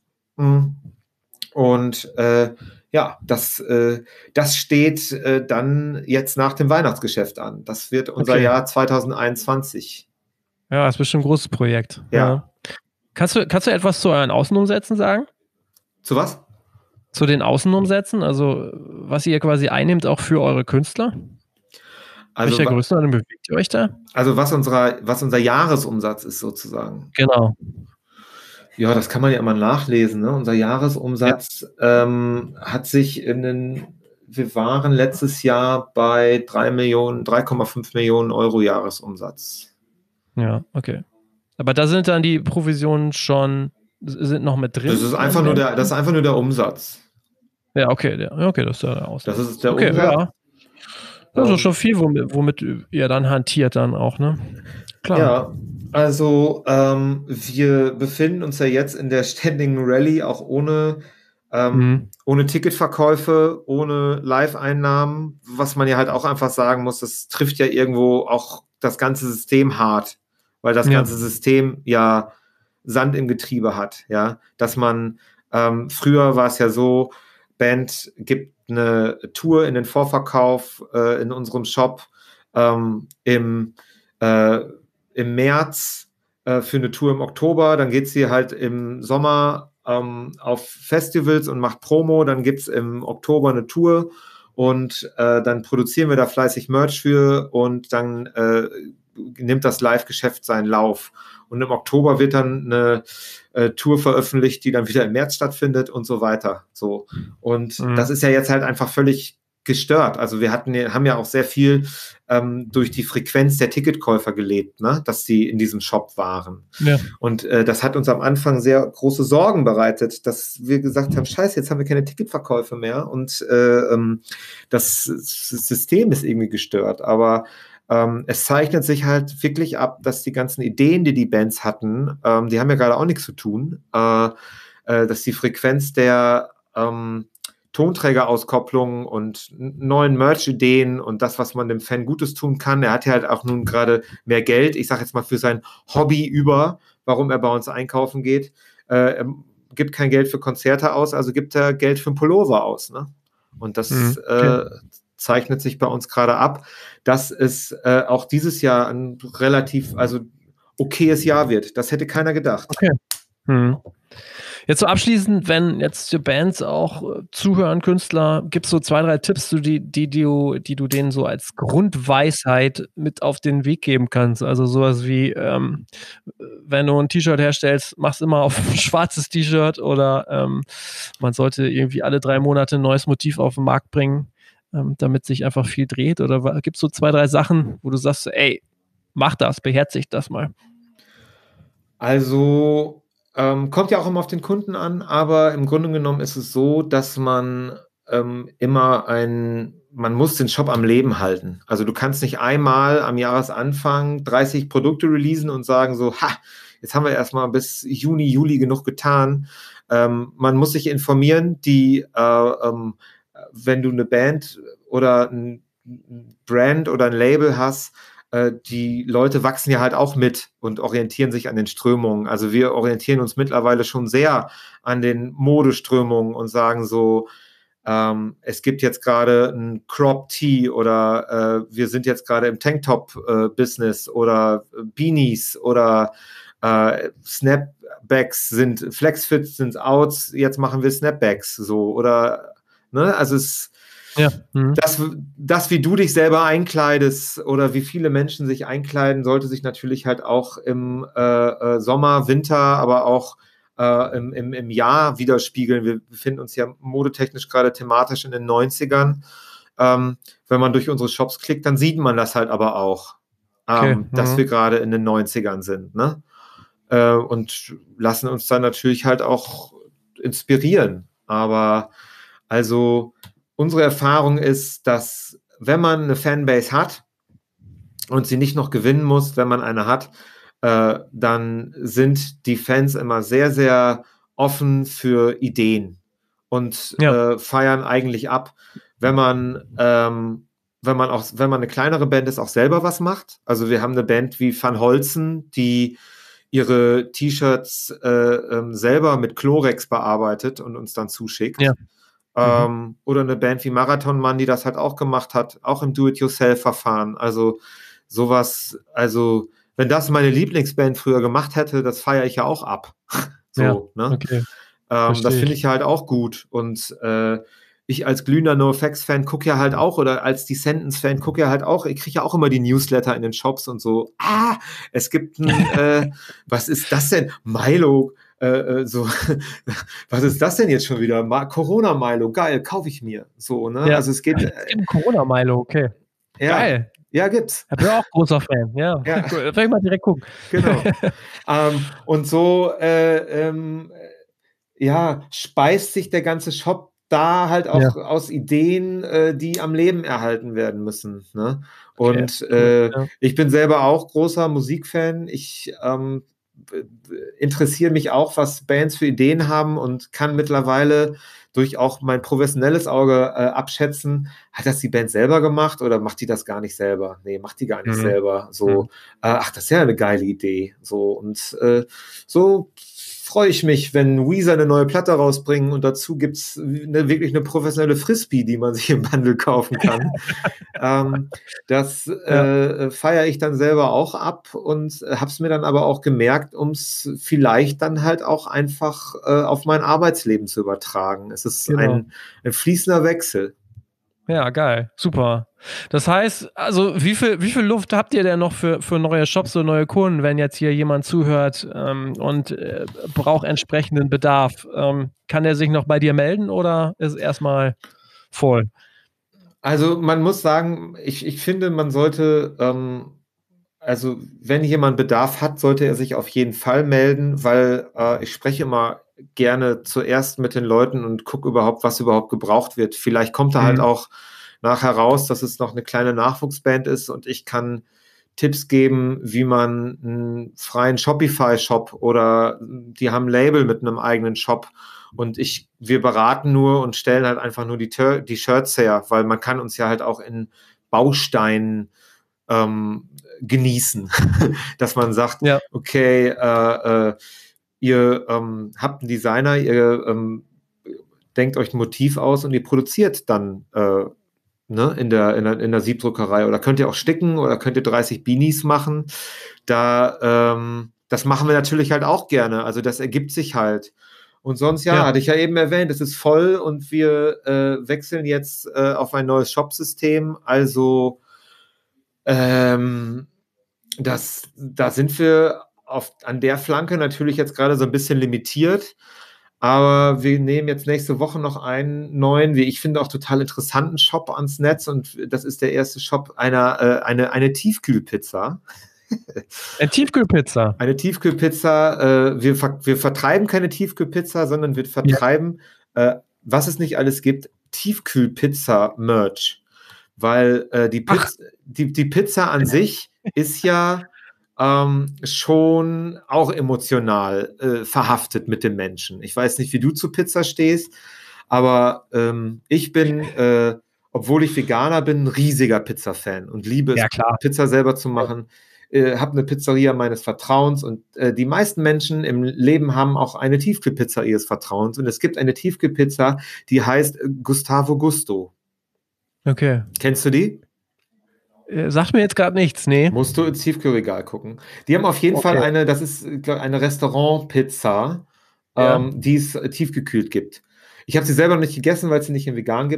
Und äh, ja, das, äh, das steht äh, dann jetzt nach dem Weihnachtsgeschäft an. Das wird unser okay. Jahr zwanzig einundzwanzig. Ja, das ist bestimmt ein großes Projekt. Ja. ja. Kannst du, kannst du etwas zu euren Außenumsätzen sagen? Zu was? Zu den Außenumsätzen, also was ihr quasi einnehmt auch für eure Künstler? Also, welcher Größenordnung bewegt ihr euch da? Also was, unserer, was unser Jahresumsatz ist sozusagen. Genau. Ja, das kann man ja immer nachlesen. Ne? Unser Jahresumsatz ja. ähm, hat sich in den, wir waren letztes Jahr bei drei Millionen, drei Komma fünf Millionen Euro Jahresumsatz. Ja, okay. Aber da sind dann die Provisionen schon, sind noch mit drin? Das ist einfach nur der, das ist einfach nur der Umsatz. Ja, okay, der, okay, das ist ja der Ausland. Das ist der okay, Umsatz. Ja. Das ist schon viel, womit, womit ihr dann hantiert dann auch, ne? Klar. Ja, also ähm, wir befinden uns ja jetzt in der ständigen Rallye, auch ohne, ähm, mhm. ohne Ticketverkäufe, ohne Live-Einnahmen, was man ja halt auch einfach sagen muss, das trifft ja irgendwo auch das ganze System hart, weil das ja. ganze System ja Sand im Getriebe hat, ja, dass man, ähm, früher war es ja so, Band gibt eine Tour in den Vorverkauf äh, in unserem Shop ähm, im, äh, im März äh, für eine Tour im Oktober, dann geht sie halt im Sommer ähm, auf Festivals und macht Promo, dann gibt es im Oktober eine Tour und äh, dann produzieren wir da fleißig Merch für und dann äh, nimmt das Live-Geschäft seinen Lauf. Und im Oktober wird dann eine äh, Tour veröffentlicht, die dann wieder im März stattfindet und so weiter. So. Und mhm. das ist ja jetzt halt einfach völlig gestört. Also wir hatten, haben ja auch sehr viel ähm, durch die Frequenz der Ticketkäufer gelebt, ne? Dass die in diesem Shop waren. Ja. Und äh, das hat uns am Anfang sehr große Sorgen bereitet, dass wir gesagt haben, scheiße, jetzt haben wir keine Ticketverkäufe mehr und äh, ähm, das, das System ist irgendwie gestört. Aber Ähm, es zeichnet sich halt wirklich ab, dass die ganzen Ideen, die die Bands hatten, ähm, die haben ja gerade auch nichts zu tun, äh, äh, dass die Frequenz der ähm, Tonträgerauskopplung und neuen Merch-Ideen und das, was man dem Fan Gutes tun kann, er hat ja halt auch nun gerade mehr Geld, ich sage jetzt mal für sein Hobby über, warum er bei uns einkaufen geht, äh, er gibt kein Geld für Konzerte aus, also gibt er Geld für einen Pullover aus, ne? Und das mhm, okay. äh, zeichnet sich bei uns gerade ab, dass es äh, auch dieses Jahr ein relativ, also okayes Jahr wird. Das hätte keiner gedacht. Okay. Hm. Jetzt so abschließend, wenn jetzt die Bands auch äh, zuhören, Künstler, gibt es so zwei, drei Tipps, die, die, die, du, die du denen so als Grundweisheit mit auf den Weg geben kannst? Also sowas wie, ähm, wenn du ein T-Shirt herstellst, mach's immer auf ein schwarzes T-Shirt oder ähm, man sollte irgendwie alle drei Monate ein neues Motiv auf den Markt bringen, damit sich einfach viel dreht? Oder gibt es so zwei, drei Sachen, wo du sagst, ey, mach das, beherzigt das mal? Also, ähm, kommt ja auch immer auf den Kunden an, aber im Grunde genommen ist es so, dass man ähm, immer ein, man muss den Shop am Leben halten. Also du kannst nicht einmal am Jahresanfang dreißig Produkte releasen und sagen so, ha, jetzt haben wir erstmal bis Juni, Juli genug getan. Ähm, man muss sich informieren, die äh, ähm, wenn du eine Band oder ein Brand oder ein Label hast, äh, die Leute wachsen ja halt auch mit und orientieren sich an den Strömungen. Also wir orientieren uns mittlerweile schon sehr an den Modeströmungen und sagen so, ähm, es gibt jetzt gerade ein Crop Tee oder äh, wir sind jetzt gerade im Tanktop-Business äh, oder Beanies oder äh, Snapbacks sind, Flexfits sind Outs, jetzt machen wir Snapbacks so oder Ne, also es, Ja. Mhm. Das, das, wie du dich selber einkleidest oder wie viele Menschen sich einkleiden, sollte sich natürlich halt auch im äh, äh, Sommer, Winter, aber auch äh, im, im, im Jahr widerspiegeln. Wir befinden uns ja modetechnisch gerade thematisch in den neunzigern. Ähm, wenn man durch unsere Shops klickt, dann sieht man das halt aber auch, ähm, Okay. Mhm. dass wir gerade in den neunzigern sind, ne? Äh, und lassen uns dann natürlich halt auch inspirieren. Aber also unsere Erfahrung ist, dass wenn man eine Fanbase hat und sie nicht noch gewinnen muss, wenn man eine hat, äh, dann sind die Fans immer sehr, sehr offen für Ideen und Ja. äh, feiern eigentlich ab, wenn man, ähm, wenn man auch, wenn man eine kleinere Band ist, auch selber was macht. Also wir haben eine Band wie Van Holzen, die ihre T-Shirts äh, ähm, selber mit Chlorex bearbeitet und uns dann zuschickt. Ja. Ähm, Mhm. oder eine Band wie Marathon Mann, die das halt auch gemacht hat, auch im Do-it-yourself-Verfahren. Also sowas, also wenn das meine Lieblingsband früher gemacht hätte, das feiere ich ja auch ab. So, Ja. ne? Okay. Ähm, das Verstehe finde ich. ich halt auch gut. Und äh, ich als glühender NoFX-Fan gucke ja halt auch, oder als Descendants-Fan gucke ja halt auch, ich kriege ja auch immer die Newsletter in den Shops und so, ah, es gibt ein, äh, was ist das denn? Milo, äh, äh, so, was ist das denn jetzt schon wieder? Ma- Corona-Milo, geil, kaufe ich mir. So, ne? Ja. Also es geht, Es äh, gibt Corona-Milo, okay. ja, Geil. ja, gibt's. Ich bin auch großer Fan, ja. Ja. Cool. Vielleicht mal direkt gucken. Genau. ähm, und so, äh, ähm, ja, speist sich der ganze Shop da halt auch Ja. aus Ideen, äh, die am Leben erhalten werden müssen. Ne? Und Okay, cool, äh, ja. ich bin selber auch großer Musikfan. Ich ähm, b- b- interessiere mich auch, was Bands für Ideen haben und kann mittlerweile durch auch mein professionelles Auge äh, abschätzen, hat das die Band selber gemacht oder macht die das gar nicht selber? Nee, macht die gar nicht Mhm. selber. So, Mhm. äh, ach, das ist ja eine geile Idee. So, und äh, so freue ich mich, wenn Weezer eine neue Platte rausbringen und dazu gibt's eine, wirklich eine professionelle Frisbee, die man sich im Bundle kaufen kann. ähm, das äh, feiere ich dann selber auch ab und habe es mir dann aber auch gemerkt, um es vielleicht dann halt auch einfach äh, auf mein Arbeitsleben zu übertragen. Es ist Genau. ein, ein fließender Wechsel. Ja, geil. Super. Das heißt, also wie viel, wie viel Luft habt ihr denn noch für, für neue Shops und neue Kunden, wenn jetzt hier jemand zuhört ähm, und äh, braucht entsprechenden Bedarf? Ähm, kann er sich noch bei dir melden oder ist erstmal voll? Also man muss sagen, ich, ich finde, man sollte, ähm, also wenn jemand Bedarf hat, sollte er sich auf jeden Fall melden, weil äh, ich spreche immer gerne zuerst mit den Leuten und gucke überhaupt, was überhaupt gebraucht wird. Vielleicht kommt da halt Mhm. auch nachher raus, dass es noch eine kleine Nachwuchsband ist und ich kann Tipps geben, wie man einen freien Shopify-Shop oder die haben ein Label mit einem eigenen Shop und ich, wir beraten nur und stellen halt einfach nur die, Tör- die Shirts her, weil man kann uns ja halt auch in Bausteinen ähm, genießen, dass man sagt, Ja. okay, äh, äh, ihr ähm, habt einen Designer, ihr ähm, denkt euch ein Motiv aus und ihr produziert dann äh, ne, in, der, in, der, in der Siebdruckerei oder könnt ihr auch sticken oder könnt ihr dreißig Beanies machen. Da, ähm, das machen wir natürlich halt auch gerne. Also das ergibt sich halt. Und sonst, ja, Ja. hatte ich ja eben erwähnt, es ist voll und wir äh, wechseln jetzt äh, auf ein neues Shop-System. Also ähm, das, da sind wir auf, an der Flanke natürlich jetzt gerade so ein bisschen limitiert. Aber wir nehmen jetzt nächste Woche noch einen neuen, wie ich finde, auch total interessanten Shop ans Netz. Und das ist der erste Shop einer, äh, eine, eine Tiefkühlpizza. Eine Tiefkühlpizza. Eine Tiefkühlpizza. Äh, wir, ver wir vertreiben keine Tiefkühlpizza, sondern wir vertreiben, ja. äh, was es nicht alles gibt, Tiefkühlpizza-Merch. Weil äh, die, Piz die, die Pizza an sich ist ja ähm, schon auch emotional äh, verhaftet mit dem Menschen. Ich weiß nicht, wie du zu Pizza stehst, aber ähm, ich bin, äh, obwohl ich Veganer bin, ein riesiger Pizza-Fan und liebe es, Ja, klar. Pizza selber zu machen. Äh, habe eine Pizzeria meines Vertrauens und äh, die meisten Menschen im Leben haben auch eine Tiefkühlpizza ihres Vertrauens und es gibt eine Tiefkühlpizza, die heißt Gustavo Gusto. Okay. Kennst du die? Sagt mir jetzt gerade nichts, nee. Musst du ins Tiefkühlregal gucken. Die haben auf jeden Okay. Fall eine, das ist glaub, eine Restaurant-Pizza, Ja. ähm, die es äh, tiefgekühlt gibt. Ich habe sie selber noch nicht gegessen, weil es sie nicht in vegan gibt,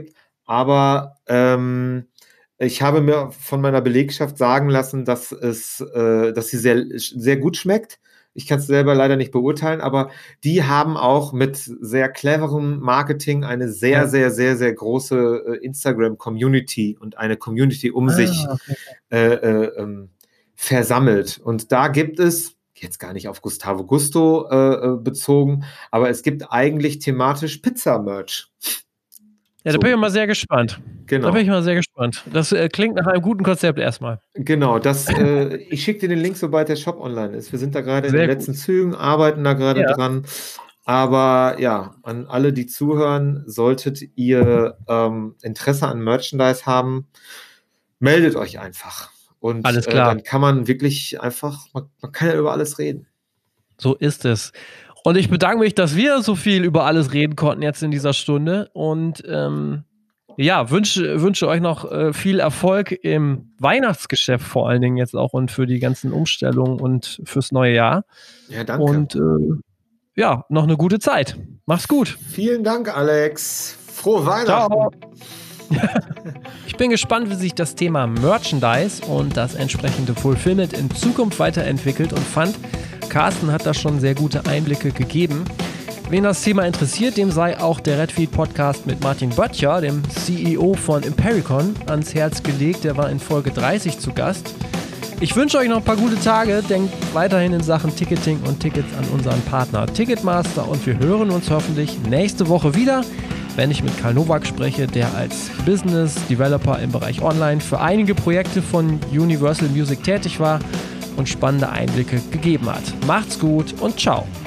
aber ähm, ich habe mir von meiner Belegschaft sagen lassen, dass es, äh, dass sie sehr, sehr gut schmeckt. Ich kann es selber leider nicht beurteilen, aber die haben auch mit sehr cleverem Marketing eine sehr, ja. sehr, sehr, sehr große äh, Instagram-Community und eine Community um ah, sich okay. äh, äh, ähm, versammelt. Und da gibt es, jetzt gar nicht auf Gustavo Gusto äh, bezogen, aber es gibt eigentlich thematisch Pizza-Merch. Ja, da so. bin ich mal sehr gespannt. Genau. Da bin ich mal sehr gespannt. Das äh, klingt nach einem guten Konzept erstmal. Genau, das, äh, ich schicke dir den Link, sobald der Shop online ist. Wir sind da gerade in den gut. letzten Zügen, arbeiten da gerade ja. dran. Aber ja, an alle, die zuhören, solltet ihr ähm, Interesse an Merchandise haben, meldet euch einfach. Und alles klar. Äh, dann kann man wirklich einfach, man, man kann ja über alles reden. So ist es. Und ich bedanke mich, dass wir so viel über alles reden konnten jetzt in dieser Stunde. Und ähm, ja, wünsche, wünsche euch noch äh, viel Erfolg im Weihnachtsgeschäft vor allen Dingen jetzt auch und für die ganzen Umstellungen und fürs neue Jahr. Ja, danke. Und äh, ja, noch eine gute Zeit. Mach's gut. Vielen Dank, Alex. Frohe Weihnachten. Ciao. Ich bin gespannt, wie sich das Thema Merchandise und das entsprechende Fulfillment in Zukunft weiterentwickelt und fand, Carsten hat da schon sehr gute Einblicke gegeben. Wen das Thema interessiert, dem sei auch der Redfeed Podcast mit Martin Böttcher, dem C E O von Impericon, ans Herz gelegt. Der war in Folge dreißig zu Gast. Ich wünsche euch noch ein paar gute Tage. Denkt weiterhin in Sachen Ticketing und Tickets an unseren Partner Ticketmaster und wir hören uns hoffentlich nächste Woche wieder, wenn ich mit Karl Nowak spreche, der als Business Developer im Bereich Online für einige Projekte von Universal Music tätig war und spannende Einblicke gegeben hat. Macht's gut und ciao!